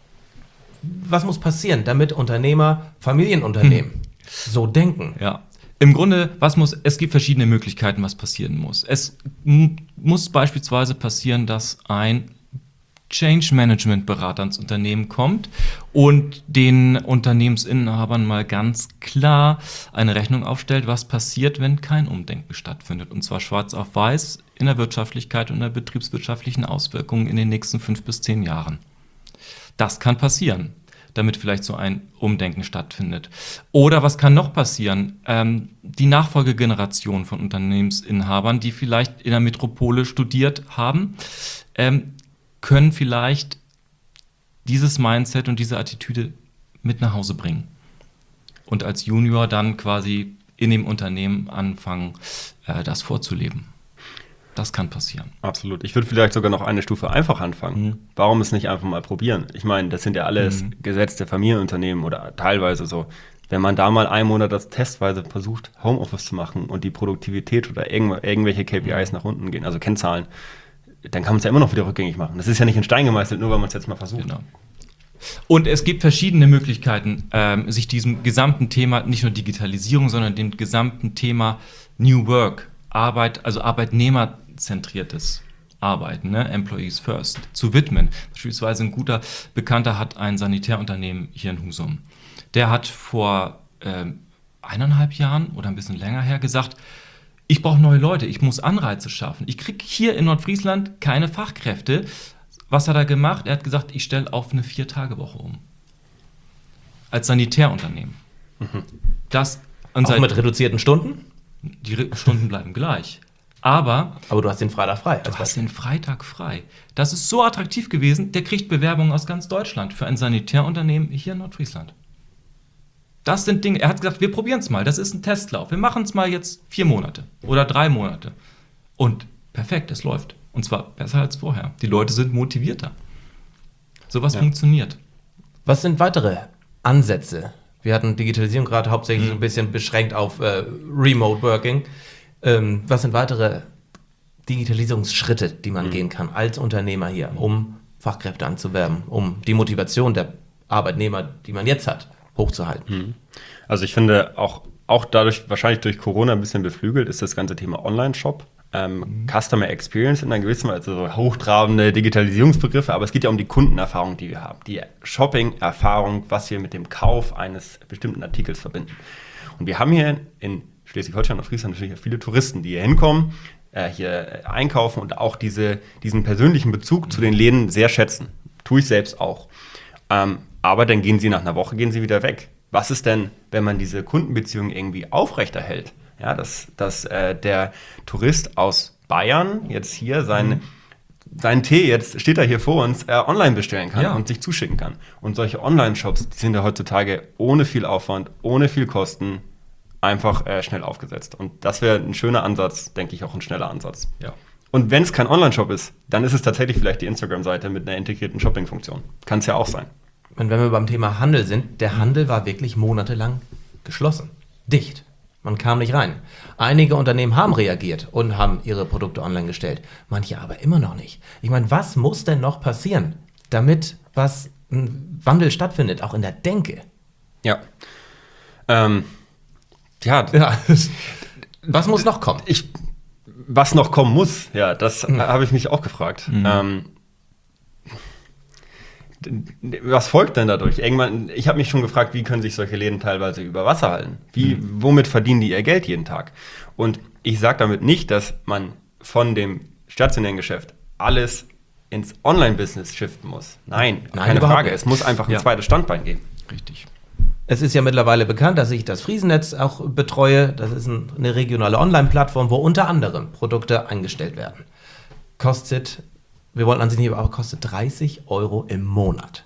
Was muss passieren, damit Unternehmer, Familienunternehmen so denken? Ja. Im Grunde, es gibt verschiedene Möglichkeiten, was passieren muss. Es muss beispielsweise passieren, dass ein Change-Management-Berater ins Unternehmen kommt und den Unternehmensinhabern mal ganz klar eine Rechnung aufstellt, was passiert, wenn kein Umdenken stattfindet. Und zwar schwarz auf weiß in der Wirtschaftlichkeit und der betriebswirtschaftlichen Auswirkungen in den nächsten 5 bis 10 Jahren. Das kann passieren, damit vielleicht so ein Umdenken stattfindet. Oder was kann noch passieren? Die Nachfolgegeneration von Unternehmensinhabern, die vielleicht in der Metropole studiert haben, können vielleicht dieses Mindset und diese Attitüde mit nach Hause bringen. Und als Junior dann quasi in dem Unternehmen anfangen, das vorzuleben. Das kann passieren. Absolut. Ich würde vielleicht sogar noch eine Stufe einfach anfangen. Warum es nicht einfach mal probieren? Ich meine, das sind ja alles gesetzte Familienunternehmen oder teilweise so. Wenn man da mal einen Monat das testweise versucht, Homeoffice zu machen und die Produktivität oder irgendwelche KPIs nach unten gehen, also Kennzahlen, dann kann man es ja immer noch wieder rückgängig machen. Das ist ja nicht in Stein gemeißelt, nur weil man es jetzt mal versucht. Genau. Und es gibt verschiedene Möglichkeiten, sich diesem gesamten Thema, nicht nur Digitalisierung, sondern dem gesamten Thema New Work, Arbeit, also arbeitnehmerzentriertes Arbeiten, ne? Employees First, zu widmen. Beispielsweise ein guter Bekannter hat ein Sanitärunternehmen hier in Husum. Der hat vor 1,5 Jahren oder ein bisschen länger her gesagt, ich brauche neue Leute, ich muss Anreize schaffen. Ich kriege hier in Nordfriesland keine Fachkräfte. Was hat er gemacht? Er hat gesagt, ich stelle auf eine 4-Tage-Woche um. Als Sanitärunternehmen. Das auch mit reduzierten Stunden? Die Stunden bleiben gleich. Aber du hast den Freitag frei. Du hast den Freitag frei. Das ist so attraktiv gewesen, der kriegt Bewerbungen aus ganz Deutschland für ein Sanitärunternehmen hier in Nordfriesland. Das sind Dinge, er hat gesagt, wir probieren es mal, das ist ein Testlauf. Wir machen es mal jetzt 4 Monate oder 3 Monate. Und perfekt, es läuft. Und zwar besser als vorher. Die Leute sind motivierter. Sowas funktioniert. Was sind weitere Ansätze? Wir hatten Digitalisierung gerade hauptsächlich so ein bisschen beschränkt auf Remote Working. Was sind weitere Digitalisierungsschritte, die man gehen kann als Unternehmer hier, um Fachkräfte anzuwerben, um die Motivation der Arbeitnehmer, die man jetzt hat, hochzuhalten? Also ich finde auch dadurch, wahrscheinlich durch Corona ein bisschen beflügelt, ist das ganze Thema Online-Shop. Customer Experience in einer gewissen Weise, also so hochtrabende Digitalisierungsbegriffe, aber es geht ja um die Kundenerfahrung, die wir haben, die Shopping-Erfahrung, was wir mit dem Kauf eines bestimmten Artikels verbinden. Und wir haben hier in Schleswig-Holstein und Friesland natürlich viele Touristen, die hier hinkommen, hier einkaufen und auch diesen persönlichen Bezug zu den Läden sehr schätzen. Tue ich selbst auch. Aber dann gehen sie nach einer Woche wieder weg. Was ist denn, wenn man diese Kundenbeziehung irgendwie aufrechterhält? Ja, dass der Tourist aus Bayern jetzt hier seinen Tee, jetzt steht er hier vor uns, online bestellen kann und sich zuschicken kann. Und solche Online-Shops, die sind ja heutzutage ohne viel Aufwand, ohne viel Kosten einfach schnell aufgesetzt. Und das wäre ein schöner Ansatz, denke ich, auch ein schneller Ansatz. Ja. Und wenn es kein Online-Shop ist, dann ist es tatsächlich vielleicht die Instagram-Seite mit einer integrierten Shopping-Funktion. Kann es ja auch sein. Und wenn wir beim Thema Handel sind, der Handel war wirklich monatelang geschlossen, dicht. Man kam nicht rein. Einige Unternehmen haben reagiert und haben ihre Produkte online gestellt. Manche aber immer noch nicht. Ich meine, was muss denn noch passieren, damit ein Wandel stattfindet, auch in der Denke? Ja. Was muss noch kommen? Was noch kommen muss, ja, das habe ich mich auch gefragt. Was folgt denn dadurch? Irgendwann, ich habe mich schon gefragt, wie können sich solche Läden teilweise über Wasser halten? Womit verdienen die ihr Geld jeden Tag? Und ich sage damit nicht, dass man von dem stationären Geschäft alles ins Online-Business shiften muss. Nein, keine Frage. Es muss einfach ein zweites Standbein geben. Richtig. Es ist ja mittlerweile bekannt, dass ich das Friesenetz auch betreue. Das ist eine regionale Online-Plattform, wo unter anderem Produkte eingestellt werden. Wir wollen an sich nicht, aber kostet 30 € im Monat.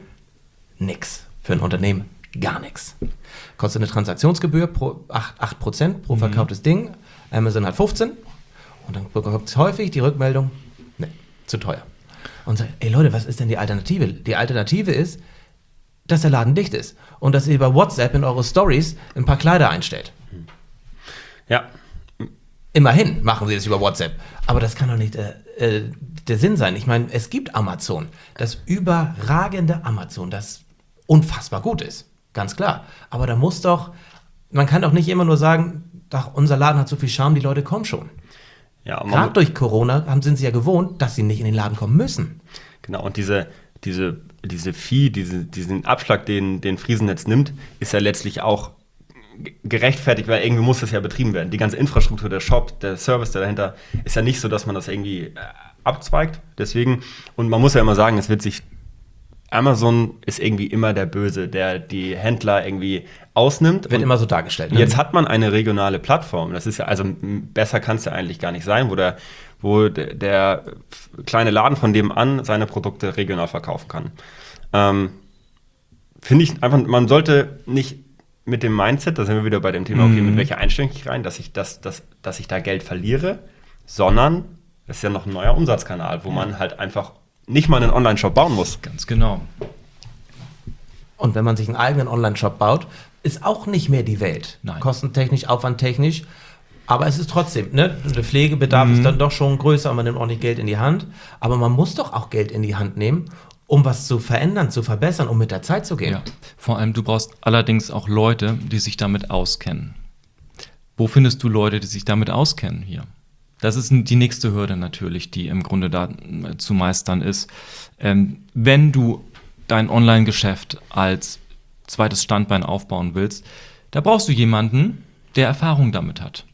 Nix. Für ein Unternehmen gar nichts. Kostet eine Transaktionsgebühr 8% pro verkauftes Ding. Amazon hat 15. Und dann bekommt es häufig die Rückmeldung, ne, zu teuer. Und sagt, ey Leute, was ist denn die Alternative? Die Alternative ist, dass der Laden dicht ist und dass ihr über WhatsApp in eure Stories ein paar Kleider einstellt. Ja. Immerhin machen sie das über WhatsApp. Aber das kann doch nicht der Sinn sein. Ich meine, es gibt Amazon, das überragende Amazon, das unfassbar gut ist. Ganz klar. Aber man kann doch nicht immer nur sagen, unser Laden hat so viel Charme, die Leute kommen schon. Ja, gerade durch Corona sind sie ja gewohnt, dass sie nicht in den Laden kommen müssen. Genau, und diese Fee, diesen Abschlag, den Friesenetz nimmt, ist ja letztlich auch gerechtfertigt, weil irgendwie muss das ja betrieben werden. Die ganze Infrastruktur, der Shop, der Service, der dahinter, ist ja nicht so, dass man das irgendwie abzweigt. Deswegen, und man muss ja immer sagen, Amazon ist irgendwie immer der Böse, der die Händler irgendwie ausnimmt. Wird immer so dargestellt. Ne? Jetzt hat man eine regionale Plattform. Das ist ja, also besser kann es ja eigentlich gar nicht sein, wo der kleine Laden von dem an seine Produkte regional verkaufen kann. Finde ich einfach, man sollte nicht mit dem Mindset, da sind wir wieder bei dem Thema, okay, mit welcher Einstellung ich rein, dass ich da Geld verliere, sondern das ist ja noch ein neuer Umsatzkanal, wo man halt einfach nicht mal einen Online-Shop bauen muss. Ganz genau. Und wenn man sich einen eigenen Online-Shop baut, ist auch nicht mehr die Welt. Nein. Kostentechnisch, aufwandtechnisch. Aber es ist trotzdem, ne? Der Pflegebedarf ist dann doch schon größer und man nimmt ordentlich Geld in die Hand. Aber man muss doch auch Geld in die Hand nehmen, um was zu verändern, zu verbessern, um mit der Zeit zu gehen. Ja. Vor allem, du brauchst allerdings auch Leute, die sich damit auskennen. Wo findest du Leute, die sich damit auskennen hier? Das ist die nächste Hürde natürlich, die im Grunde da zu meistern ist. Wenn du dein Online-Geschäft als zweites Standbein aufbauen willst, da brauchst du jemanden, der Erfahrung damit hat.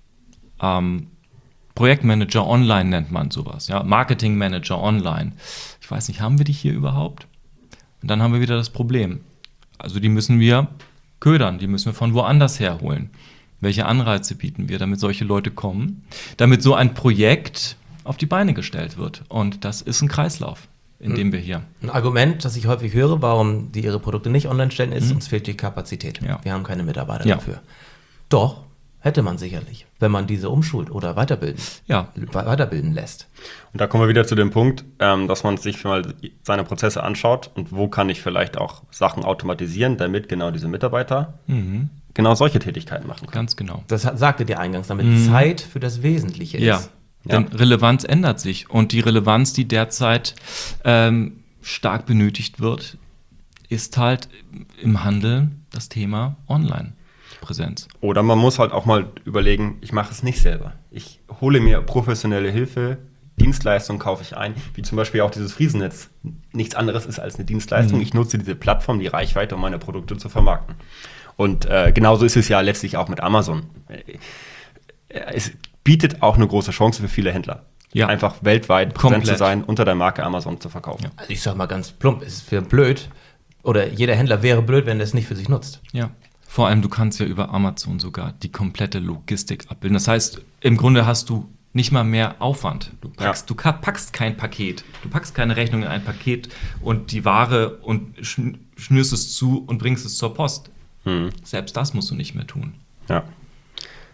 Projektmanager online nennt man sowas, ja? Marketingmanager online. Ich weiß nicht, haben wir die hier überhaupt? Und dann haben wir wieder das Problem. Also die müssen wir ködern, die müssen wir von woanders herholen. Welche Anreize bieten wir, damit solche Leute kommen, damit so ein Projekt auf die Beine gestellt wird? Und das ist ein Kreislauf, in dem wir hier. Ein Argument, das ich häufig höre, warum die ihre Produkte nicht online stellen, ist, uns fehlt die Kapazität. Ja. Wir haben keine Mitarbeiter dafür. Doch, hätte man sicherlich, wenn man diese umschult oder weiterbilden lässt. Und da kommen wir wieder zu dem Punkt, dass man sich mal seine Prozesse anschaut und wo kann ich vielleicht auch Sachen automatisieren, damit genau diese Mitarbeiter genau solche Tätigkeiten machen können. Ganz genau. Das sagte dir eingangs, damit Zeit für das Wesentliche ist. Ja, denn Relevanz ändert sich. Und die Relevanz, die derzeit stark benötigt wird, ist halt im Handel das Thema Online-Präsenz. Oder man muss halt auch mal überlegen, ich mache es nicht selber. Ich hole mir professionelle Hilfe, Dienstleistung kaufe ich ein, wie zum Beispiel auch dieses Friesenetz. Nichts anderes ist als eine Dienstleistung. Ich nutze diese Plattform, die Reichweite, um meine Produkte zu vermarkten. Und genauso ist es ja letztlich auch mit Amazon. Es bietet auch eine große Chance für viele Händler. Ja. Einfach weltweit präsent zu sein, unter der Marke Amazon zu verkaufen. Ja. Also ich sag mal ganz plump, es ist für blöd, oder jeder Händler wäre blöd, wenn er es nicht für sich nutzt. Ja. Vor allem, du kannst ja über Amazon sogar die komplette Logistik abbilden. Das heißt, im Grunde hast du nicht mal mehr Aufwand. Du packst kein Paket, du packst keine Rechnung in ein Paket und die Ware und schnürst es zu und bringst es zur Post. Selbst das musst du nicht mehr tun. Ja.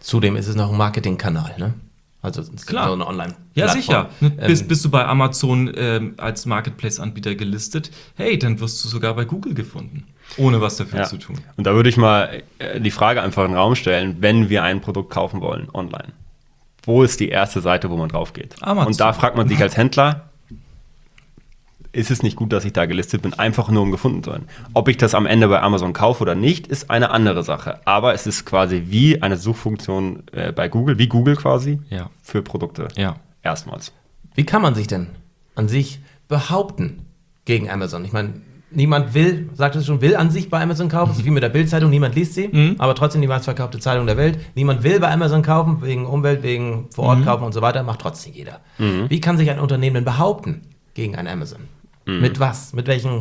Zudem ist es noch ein Marketingkanal, ne? Also es ist Klar. so eine Online-Plattform. Ja, sicher. Bist du bei Amazon als Marketplace-Anbieter gelistet, hey, dann wirst du sogar bei Google gefunden, ohne was dafür zu tun. Und da würde ich mal die Frage einfach in den Raum stellen, wenn wir ein Produkt kaufen wollen online, wo ist die erste Seite, wo man drauf geht? Amazon. Und da fragt man sich als Händler, ist es nicht gut, dass ich da gelistet bin, einfach nur um gefunden zu werden. Ob ich das am Ende bei Amazon kaufe oder nicht, ist eine andere Sache. Aber es ist quasi wie eine Suchfunktion bei Google, wie Google quasi, für Produkte. Ja. Erstmals. Wie kann man sich denn an sich behaupten gegen Amazon? Ich meine, niemand will, sagt es schon, will an sich bei Amazon kaufen. Das ist wie mit der Bild-Zeitung, niemand liest sie, aber trotzdem die meistverkaufte Zeitung der Welt. Niemand will bei Amazon kaufen, wegen Umwelt, wegen vor Ort kaufen und so weiter, macht trotzdem jeder. Wie kann sich ein Unternehmen denn behaupten gegen ein Amazon? Mit was? Mit welchen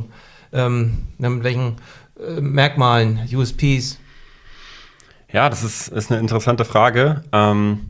Merkmalen, USPs? Ja, das ist eine interessante Frage. Man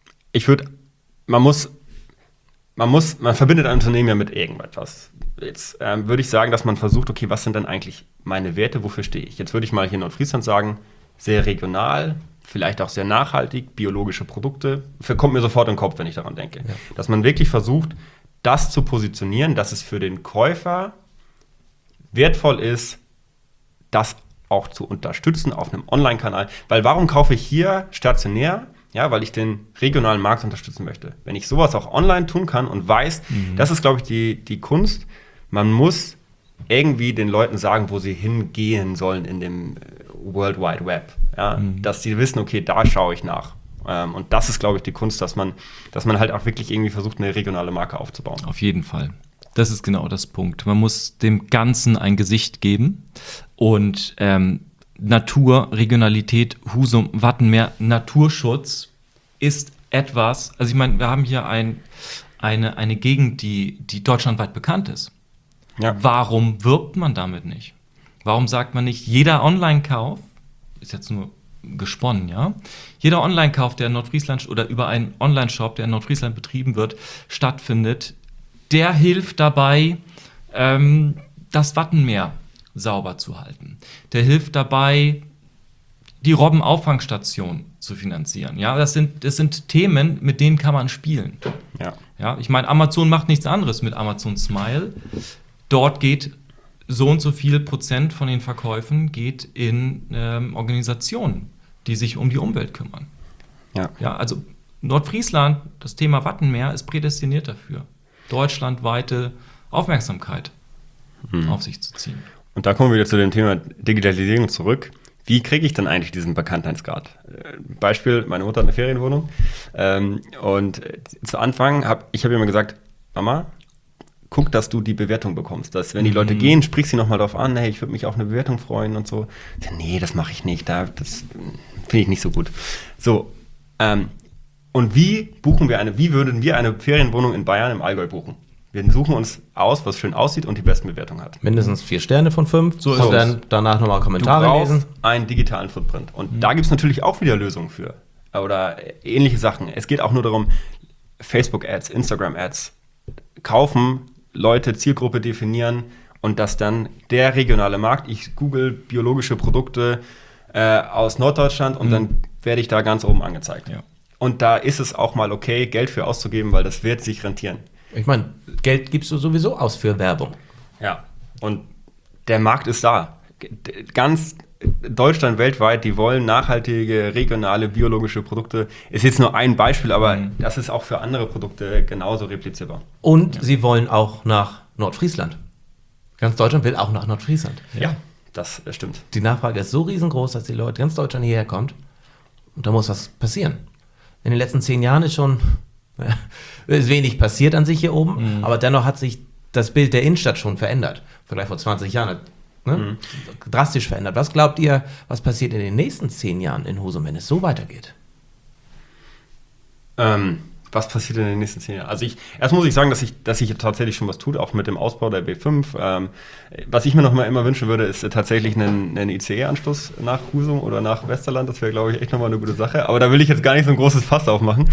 verbindet ein Unternehmen ja mit irgendetwas. Jetzt würde ich sagen, dass man versucht, okay, was sind denn eigentlich meine Werte, wofür stehe ich? Jetzt würde ich mal hier in Nordfriesland sagen, sehr regional, vielleicht auch sehr nachhaltig, biologische Produkte. Kommt mir sofort in den Kopf, wenn ich daran denke. Ja. Dass man wirklich versucht, das zu positionieren, dass es für den Käufer wertvoll ist, das auch zu unterstützen auf einem Online-Kanal. Weil warum kaufe ich hier stationär? Ja, weil ich den regionalen Markt unterstützen möchte. Wenn ich sowas auch online tun kann und weiß, das ist, glaube ich, die Kunst. Man muss irgendwie den Leuten sagen, wo sie hingehen sollen in dem World Wide Web. Ja? Dass sie wissen, okay, da schaue ich nach. Und das ist, glaube ich, die Kunst, dass man halt auch wirklich irgendwie versucht, eine regionale Marke aufzubauen. Auf jeden Fall. Das ist genau das Punkt. Man muss dem Ganzen ein Gesicht geben. Und Natur, Regionalität, Husum, Wattenmeer, Naturschutz ist etwas, also ich meine, wir haben hier eine Gegend, die deutschlandweit bekannt ist. Ja. Warum wirbt man damit nicht? Warum sagt man nicht, jeder Online-Kauf, ist jetzt nur gesponnen, ja? Jeder Online-Kauf, der in Nordfriesland oder über einen Online-Shop, der in Nordfriesland betrieben wird, stattfindet, der hilft dabei, das Wattenmeer sauber zu halten. Der hilft dabei, die Robbenauffangstation zu finanzieren. Ja, das sind Themen, mit denen kann man spielen. Ja, ich meine, Amazon macht nichts anderes mit Amazon Smile. Dort geht so und so viel Prozent von den Verkäufen geht in Organisationen, die sich um die Umwelt kümmern. Ja, also Nordfriesland, das Thema Wattenmeer ist prädestiniert dafür, deutschlandweite Aufmerksamkeit auf sich zu ziehen. Und da kommen wir wieder zu dem Thema Digitalisierung zurück. Wie kriege ich denn eigentlich diesen Bekanntheitsgrad? Beispiel, meine Mutter hat eine Ferienwohnung und zu Anfang habe ich immer gesagt, Mama, guck, dass du die Bewertung bekommst. Dass, wenn die Leute gehen, sprich sie nochmal darauf an, hey, ich würde mich auf eine Bewertung freuen und so. Ja, nee, das mache ich nicht, das finde ich nicht so gut. So, und wie würden wir eine Ferienwohnung in Bayern im Allgäu buchen? Wir suchen uns aus, was schön aussieht und die besten Bewertungen hat. Mindestens 4 Sterne von 5. So ist es. Dann danach nochmal Kommentare lesen. Einen digitalen Footprint. Und da gibt es natürlich auch wieder Lösungen für. Oder ähnliche Sachen. Es geht auch nur darum, Facebook-Ads, Instagram-Ads kaufen, Leute, Zielgruppe definieren und dass dann der regionale Markt, ich google biologische Produkte aus Norddeutschland und dann werde ich da ganz oben angezeigt. Ja. Und da ist es auch mal okay, Geld für auszugeben, weil das wird sich rentieren. Ich meine, Geld gibst du sowieso aus für Werbung. Ja, und der Markt ist da. Ganz Deutschland, weltweit, die wollen nachhaltige, regionale, biologische Produkte. Ist jetzt nur ein Beispiel, aber das ist auch für andere Produkte genauso replizierbar. Und sie wollen auch nach Nordfriesland. Ganz Deutschland will auch nach Nordfriesland. Ja, das stimmt. Die Nachfrage ist so riesengroß, dass die Leute, ganz Deutschland hierher kommt. Und da muss was passieren. In den letzten 10 Jahren ist wenig passiert an sich hier oben, aber dennoch hat sich das Bild der Innenstadt schon verändert. Im Vergleich vor 20 Jahren. Drastisch verändert. Was glaubt ihr, was passiert in den nächsten 10 Jahren in Husum, wenn es so weitergeht? Was passiert in den nächsten 10 Jahren? Also erst muss ich sagen, dass sich tatsächlich schon was tut, auch mit dem Ausbau der B5. Was ich mir noch mal immer wünschen würde, ist tatsächlich einen ICE-Anschluss nach Husum oder nach Westerland. Das wäre, glaube ich, echt nochmal eine gute Sache. Aber da will ich jetzt gar nicht so ein großes Fass aufmachen.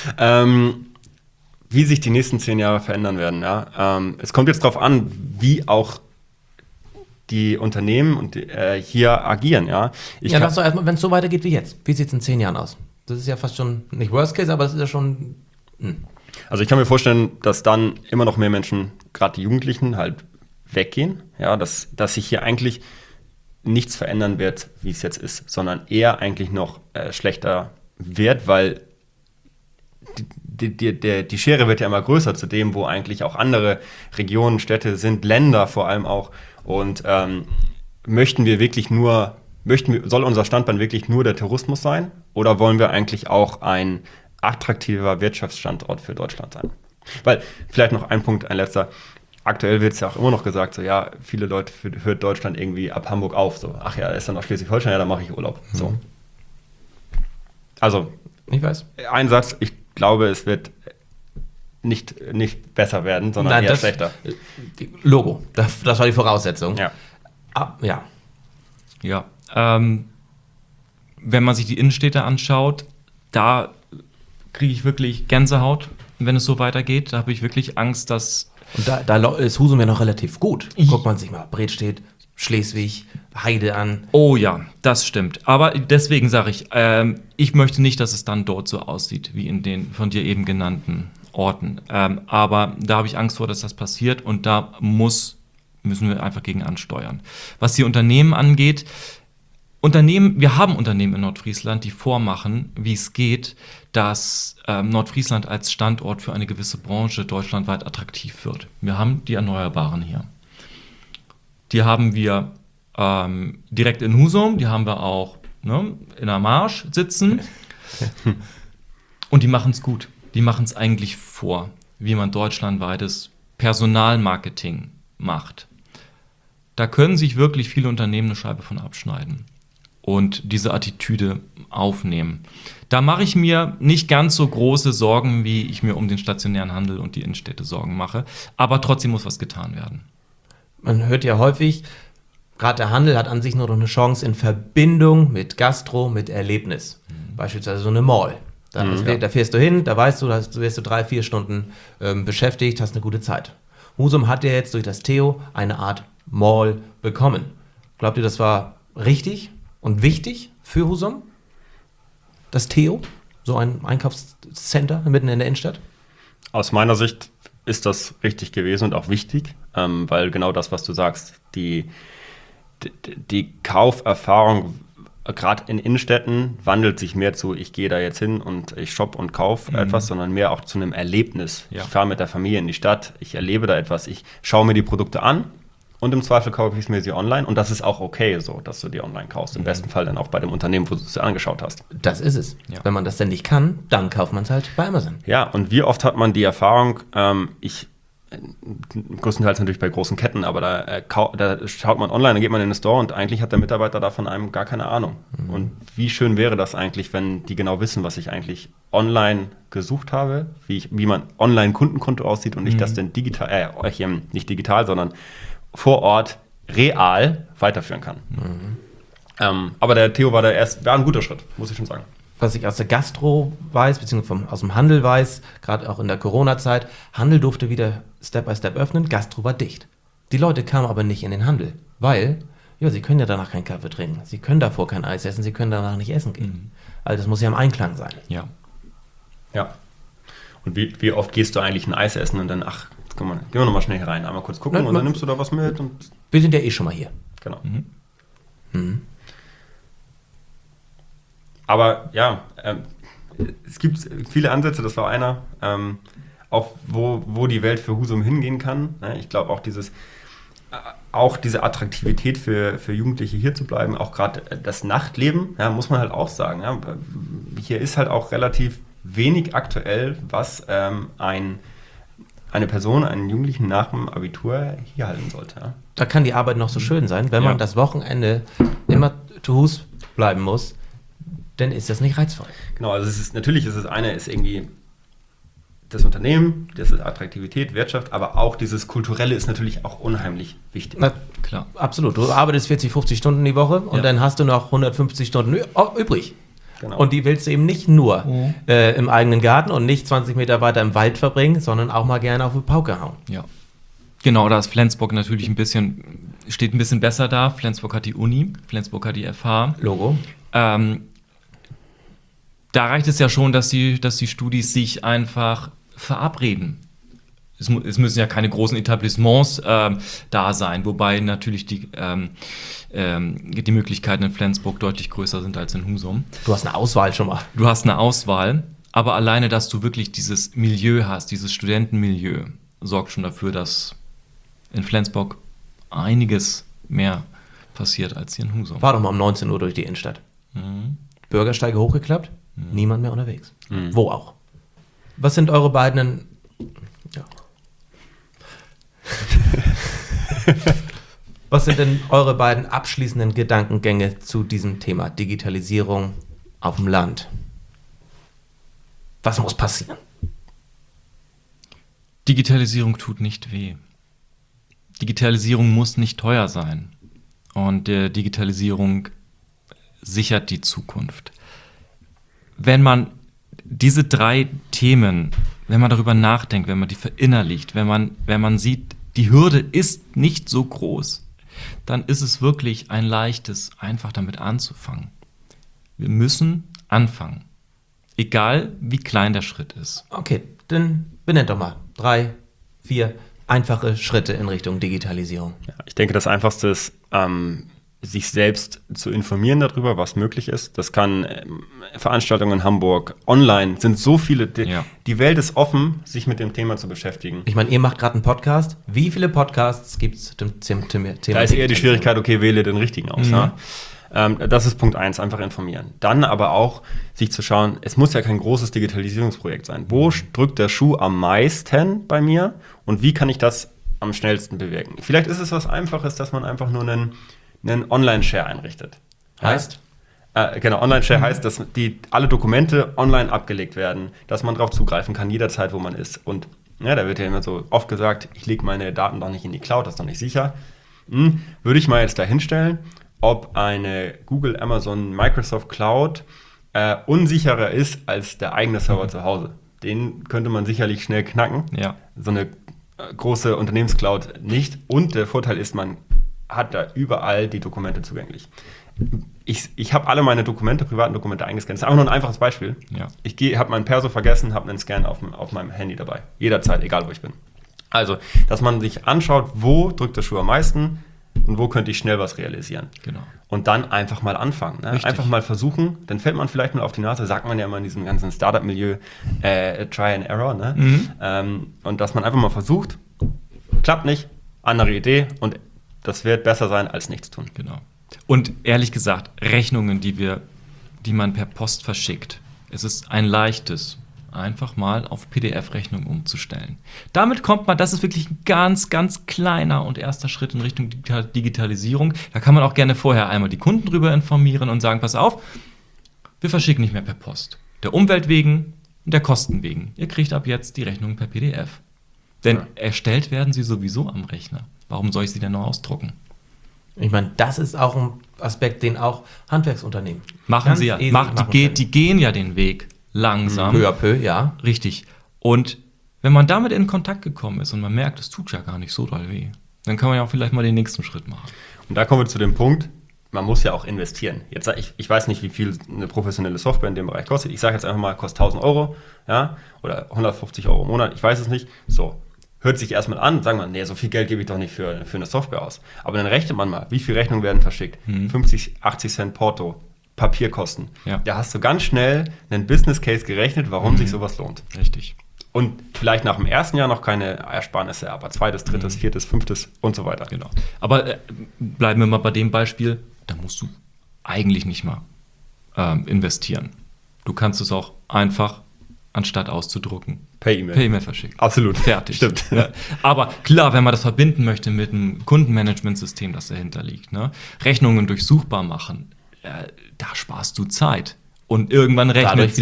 Wie sich die nächsten 10 Jahre verändern werden. Ja? Es kommt jetzt darauf an, wie auch die Unternehmen und hier agieren. Ja? Lass doch erstmal, wenn es so weitergeht wie jetzt. Wie sieht es in 10 Jahren aus? Das ist ja fast schon, nicht Worst Case, aber das ist ja schon... Also ich kann mir vorstellen, dass dann immer noch mehr Menschen, gerade die Jugendlichen, halt weggehen. Ja, dass sich hier eigentlich nichts verändern wird, wie es jetzt ist, sondern eher eigentlich noch schlechter wird, weil die Schere wird ja immer größer zu dem, wo eigentlich auch andere Regionen, Städte sind, Länder vor allem auch. Und soll unser Standbein wirklich nur der Tourismus sein? Oder wollen wir eigentlich auch ein attraktiver Wirtschaftsstandort für Deutschland sein? Weil, vielleicht noch ein Punkt, ein letzter. Aktuell wird es ja auch immer noch gesagt, so ja, viele Leute hört Deutschland irgendwie ab Hamburg auf. So, ach ja, ist dann noch Schleswig-Holstein, ja, dann mache ich Urlaub. So. Also, ich weiß. Ein Satz, ich glaube, es wird nicht besser werden, sondern eher schlechter. Logo, das war die Voraussetzung. Ja. Ja. Wenn man sich die Innenstädte anschaut, da kriege ich wirklich Gänsehaut, wenn es so weitergeht. Da habe ich wirklich Angst, dass... Und da ist Husum ja noch relativ gut. Guckt man sich mal Bredstedt, Schleswig, Heide an. Oh ja, das stimmt. Aber deswegen sage ich, ich möchte nicht, dass es dann dort so aussieht, wie in den von dir eben genannten Orten. Aber da habe ich Angst vor, dass das passiert und da müssen wir einfach gegen ansteuern. Was die Unternehmen angeht, wir haben Unternehmen in Nordfriesland, die vormachen, wie es geht, dass Nordfriesland als Standort für eine gewisse Branche deutschlandweit attraktiv wird. Wir haben die Erneuerbaren hier. Die haben wir direkt in Husum, die haben wir auch in der Marsch sitzen. Und die machen es gut. Die machen es eigentlich vor, wie man deutschlandweites Personalmarketing macht. Da können sich wirklich viele Unternehmen eine Scheibe von abschneiden und diese Attitüde aufnehmen. Da mache ich mir nicht ganz so große Sorgen, wie ich mir um den stationären Handel und die Innenstädte Sorgen mache. Aber trotzdem muss was getan werden. Man hört ja häufig, gerade der Handel hat an sich nur noch eine Chance in Verbindung mit Gastro, mit Erlebnis. Beispielsweise so eine Mall. Da fährst du hin, da weißt du, da wirst du 3-4 Stunden beschäftigt, hast eine gute Zeit. Husum hat ja jetzt durch das Theo eine Art Mall bekommen. Glaubt ihr, das war richtig und wichtig für Husum? Das Theo, so ein Einkaufscenter mitten in der Innenstadt? Aus meiner Sicht ist das richtig gewesen und auch wichtig, weil genau das, was du sagst, die Kauferfahrung gerade in Innenstädten wandelt sich mehr zu, ich gehe da jetzt hin und ich shoppe und kaufe etwas, sondern mehr auch zu einem Erlebnis. Ja. Ich fahre mit der Familie in die Stadt, ich erlebe da etwas, ich schaue mir die Produkte an und im Zweifel kaufe ich mir sie online und das ist auch okay so, dass du die online kaufst. Im besten Fall dann auch bei dem Unternehmen, wo du es angeschaut hast. Das ist es. Ja. Wenn man das denn nicht kann, dann kauft man es halt bei Amazon. Ja, und wie oft hat man die Erfahrung, größtenteils natürlich bei großen Ketten, aber da schaut man online, dann geht man in den Store und eigentlich hat der Mitarbeiter da von einem gar keine Ahnung. Und wie schön wäre das eigentlich, wenn die genau wissen, was ich eigentlich online gesucht habe, wie mein Online-Kundenkonto aussieht und nicht das denn digital, nicht digital, sondern vor Ort real weiterführen kann. Aber der Theo war ein guter Schritt, muss ich schon sagen. Was ich aus der Gastro weiß, beziehungsweise aus dem Handel weiß, gerade auch in der Corona-Zeit, Handel durfte wieder Step by Step öffnen, Gastro war dicht. Die Leute kamen aber nicht in den Handel, weil, sie können ja danach keinen Kaffee trinken, sie können davor kein Eis essen, sie können danach nicht essen gehen. Also das muss ja im Einklang sein. Ja. Und wie oft gehst du eigentlich ein Eis essen und dann, gehen wir nochmal schnell hier rein, einmal kurz gucken und dann nimmst du da was mit. Und wir sind ja eh schon mal hier. Genau. Aber ja, es gibt viele Ansätze, das war einer, auch wo die Welt für Husum hingehen kann. Ich glaube auch diese Attraktivität für Jugendliche hier zu bleiben, auch gerade das Nachtleben, muss man halt auch sagen. Ja, hier ist halt auch relativ wenig aktuell, was eine Person, einen Jugendlichen nach dem Abitur hier halten sollte. Ja. Da kann die Arbeit noch so schön sein, wenn man das Wochenende immer zu Hus bleiben muss, dann ist das nicht reizvoll. Genau, also ist irgendwie das Unternehmen, das ist Attraktivität, Wirtschaft, aber auch dieses Kulturelle ist natürlich auch unheimlich wichtig. Na, klar. Absolut. Du arbeitest 40, 50 Stunden die Woche und dann hast du noch 150 Stunden übrig. Genau. Und die willst du eben nicht nur im eigenen Garten und nicht 20 Meter weiter im Wald verbringen, sondern auch mal gerne auf die Pauke hauen. Ja. Genau, da ist Flensburg natürlich steht ein bisschen besser da. Flensburg hat die Uni, Flensburg hat die FH. Logo. da reicht es ja schon, dass die Studis sich einfach verabreden. Es müssen ja keine großen Etablissements da sein, wobei natürlich die Möglichkeiten in Flensburg deutlich größer sind als in Husum. Du hast eine Auswahl schon mal. Du hast eine Auswahl, aber alleine, dass du wirklich dieses Milieu hast, dieses Studentenmilieu, sorgt schon dafür, dass in Flensburg einiges mehr passiert als hier in Husum. Fahr doch mal um 19 Uhr durch die Innenstadt. Bürgersteige hochgeklappt, niemand mehr unterwegs. Wo auch. Was sind eure beiden... Was sind denn eure beiden abschließenden Gedankengänge zu diesem Thema Digitalisierung auf dem Land? Was muss passieren? Digitalisierung tut nicht weh. Digitalisierung muss nicht teuer sein. Und Digitalisierung sichert die Zukunft. Wenn man diese 3 Themen, wenn man darüber nachdenkt, wenn man die verinnerlicht, wenn man sieht, die Hürde ist nicht so groß, dann ist es wirklich ein leichtes, einfach damit anzufangen. Wir müssen anfangen. Egal, wie klein der Schritt ist. Okay, dann benennt doch mal 3, 4 einfache Schritte in Richtung Digitalisierung. Ja, ich denke, das Einfachste ist, sich selbst zu informieren darüber, was möglich ist. Das kann Veranstaltungen in Hamburg, online, sind so viele. Die Welt ist offen, sich mit dem Thema zu beschäftigen. Ich meine, ihr macht gerade einen Podcast. Wie viele Podcasts gibt es zum Thema? Da ist eher die Schwierigkeit, okay, wähle den richtigen aus. Ja? Das ist Punkt 1, einfach informieren. Dann aber auch sich zu schauen, es muss ja kein großes Digitalisierungsprojekt sein. Wo drückt der Schuh am meisten bei mir und wie kann ich das am schnellsten bewirken? Vielleicht ist es was Einfaches, dass man einfach nur einen Online-Share einrichtet. Heißt? Online-Share heißt, dass alle Dokumente online abgelegt werden, dass man darauf zugreifen kann, jederzeit, wo man ist. Und da wird ja immer so oft gesagt, ich lege meine Daten doch nicht in die Cloud, das ist doch nicht sicher. Würde ich mal jetzt da hinstellen, ob eine Google, Amazon, Microsoft Cloud unsicherer ist als der eigene Server zu Hause. Den könnte man sicherlich schnell knacken. Ja. So eine große Unternehmenscloud nicht. Und der Vorteil ist, man hat da überall die Dokumente zugänglich. Ich habe alle meine privaten Dokumente eingescannt. Das ist einfach nur ein einfaches Beispiel. Ja. Ich habe meinen Perso vergessen, habe einen Scan auf meinem Handy dabei. Jederzeit, egal wo ich bin. Also, dass man sich anschaut, wo drückt der Schuh am meisten und wo könnte ich schnell was realisieren. Genau. Und dann einfach mal anfangen. Ne? Einfach mal versuchen, dann fällt man vielleicht mal auf die Nase, sagt man ja immer in diesem ganzen Startup-Milieu, Try and Error. Ne? Und dass man einfach mal versucht, klappt nicht, andere Idee und das wird besser sein, als nichts tun. Genau. Und ehrlich gesagt, Rechnungen, die man per Post verschickt, es ist ein leichtes, einfach mal auf PDF-Rechnung umzustellen. Damit kommt man, das ist wirklich ein ganz, ganz kleiner und erster Schritt in Richtung Digitalisierung. Da kann man auch gerne vorher einmal die Kunden drüber informieren und sagen, pass auf, wir verschicken nicht mehr per Post. Der Umwelt wegen und der Kosten wegen. Ihr kriegt ab jetzt die Rechnungen per PDF. Denn erstellt werden sie sowieso am Rechner. Warum soll ich sie denn noch ausdrucken? Ich meine, das ist auch ein Aspekt, den auch Handwerksunternehmen machen sie ja. Die gehen ja den Weg langsam. Peu à peu, ja. Richtig. Und wenn man damit in Kontakt gekommen ist und man merkt, es tut ja gar nicht so doll weh, dann kann man ja auch vielleicht mal den nächsten Schritt machen. Und da kommen wir zu dem Punkt, man muss ja auch investieren. Jetzt, ich weiß nicht, wie viel eine professionelle Software in dem Bereich kostet. Ich sage jetzt einfach mal, kostet 1.000 Euro, ja, oder 150 Euro im Monat, ich weiß es nicht. So. Hört sich erstmal an, sagen wir, nee, so viel Geld gebe ich doch nicht für eine Software aus. Aber dann rechnet man mal, wie viele Rechnungen werden verschickt? 50, 80 Cent Porto, Papierkosten. Ja. Da hast du ganz schnell einen Business Case gerechnet, warum sich sowas lohnt. Richtig. Und vielleicht nach dem ersten Jahr noch keine Ersparnisse, aber zweites, drittes, viertes, fünftes und so weiter. Genau. Aber bleiben wir mal bei dem Beispiel, da musst du eigentlich nicht mal investieren. Du kannst es auch einfach, anstatt auszudrucken, per E-Mail verschicken. Absolut. Fertig. Stimmt. Ja. Aber klar, wenn man das verbinden möchte mit einem Kundenmanagementsystem, das dahinter liegt, ne? Rechnungen durchsuchbar machen, da sparst du Zeit. Und irgendwann rechnet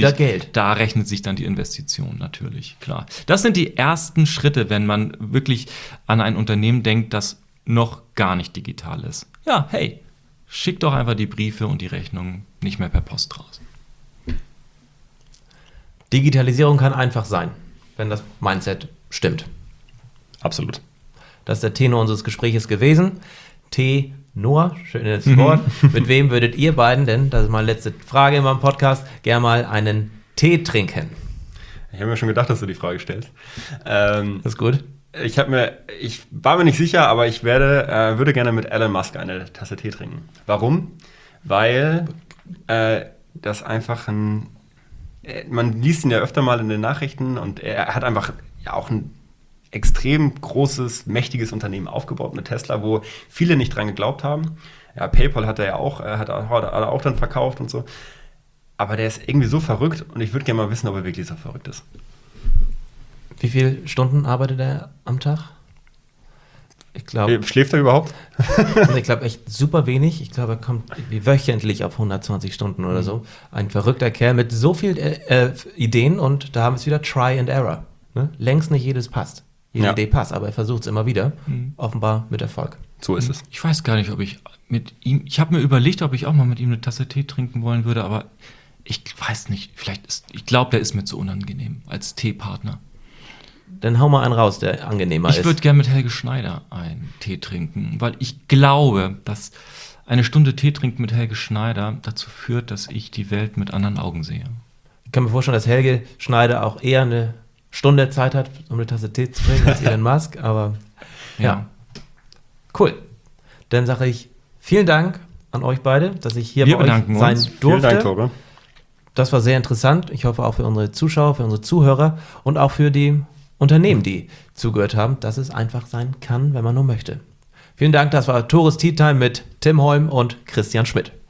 sich dann die Investition natürlich, klar. Das sind die ersten Schritte, wenn man wirklich an ein Unternehmen denkt, das noch gar nicht digital ist. Ja, hey, schick doch einfach die Briefe und die Rechnungen nicht mehr per Post raus. Digitalisierung kann einfach sein, wenn das Mindset stimmt. Absolut. Das ist der Tenor unseres Gespräches gewesen. Noah, schönes Wort. Mit wem würdet ihr beiden, denn das ist meine letzte Frage in meinem Podcast, gerne mal einen Tee trinken? Ich habe mir schon gedacht, dass du die Frage stellst. Das ist gut. Ich war mir nicht sicher, aber ich würde gerne mit Elon Musk eine Tasse Tee trinken. Warum? Weil das einfach man liest ihn ja öfter mal in den Nachrichten und er hat einfach ja auch ein extrem großes, mächtiges Unternehmen aufgebaut mit Tesla, wo viele nicht dran geglaubt haben. Ja, PayPal hat er ja auch, hat er auch dann verkauft und so. Aber der ist irgendwie so verrückt und ich würde gerne mal wissen, ob er wirklich so verrückt ist. Wie viele Stunden arbeitet er am Tag? Ich glaube. Schläft er überhaupt? Ich glaube echt super wenig. Ich glaube, er kommt wöchentlich auf 120 Stunden oder so. Ein verrückter Kerl mit so vielen Ideen und da haben wir es wieder Try and Error. Ne? Längst nicht jedes passt. Jede Idee passt, aber er versucht es immer wieder. Offenbar mit Erfolg. So ist es. Ich weiß gar nicht, ob ich mit ihm, ich habe mir überlegt, ob ich auch mal mit ihm eine Tasse Tee trinken wollen würde, aber ich weiß nicht, ich glaube, der ist mir zu unangenehm als Teepartner. Dann hau mal einen raus, der angenehmer ist. Ich würde gerne mit Helge Schneider einen Tee trinken, weil ich glaube, dass eine Stunde Tee trinken mit Helge Schneider dazu führt, dass ich die Welt mit anderen Augen sehe. Ich kann mir vorstellen, dass Helge Schneider auch eher eine Stunde Zeit hat, um eine Tasse Tee zu trinken als Elon Musk, aber ja. Cool. Dann sage ich vielen Dank an euch beide, dass ich hier bei euch sein durfte. Vielen Dank, Tore. Das war sehr interessant. Ich hoffe auch für unsere Zuschauer, für unsere Zuhörer und auch für die Unternehmen, die zugehört haben, dass es einfach sein kann, wenn man nur möchte. Vielen Dank, das war Tores Tea Time mit Tim Holm und Christian Schmidt.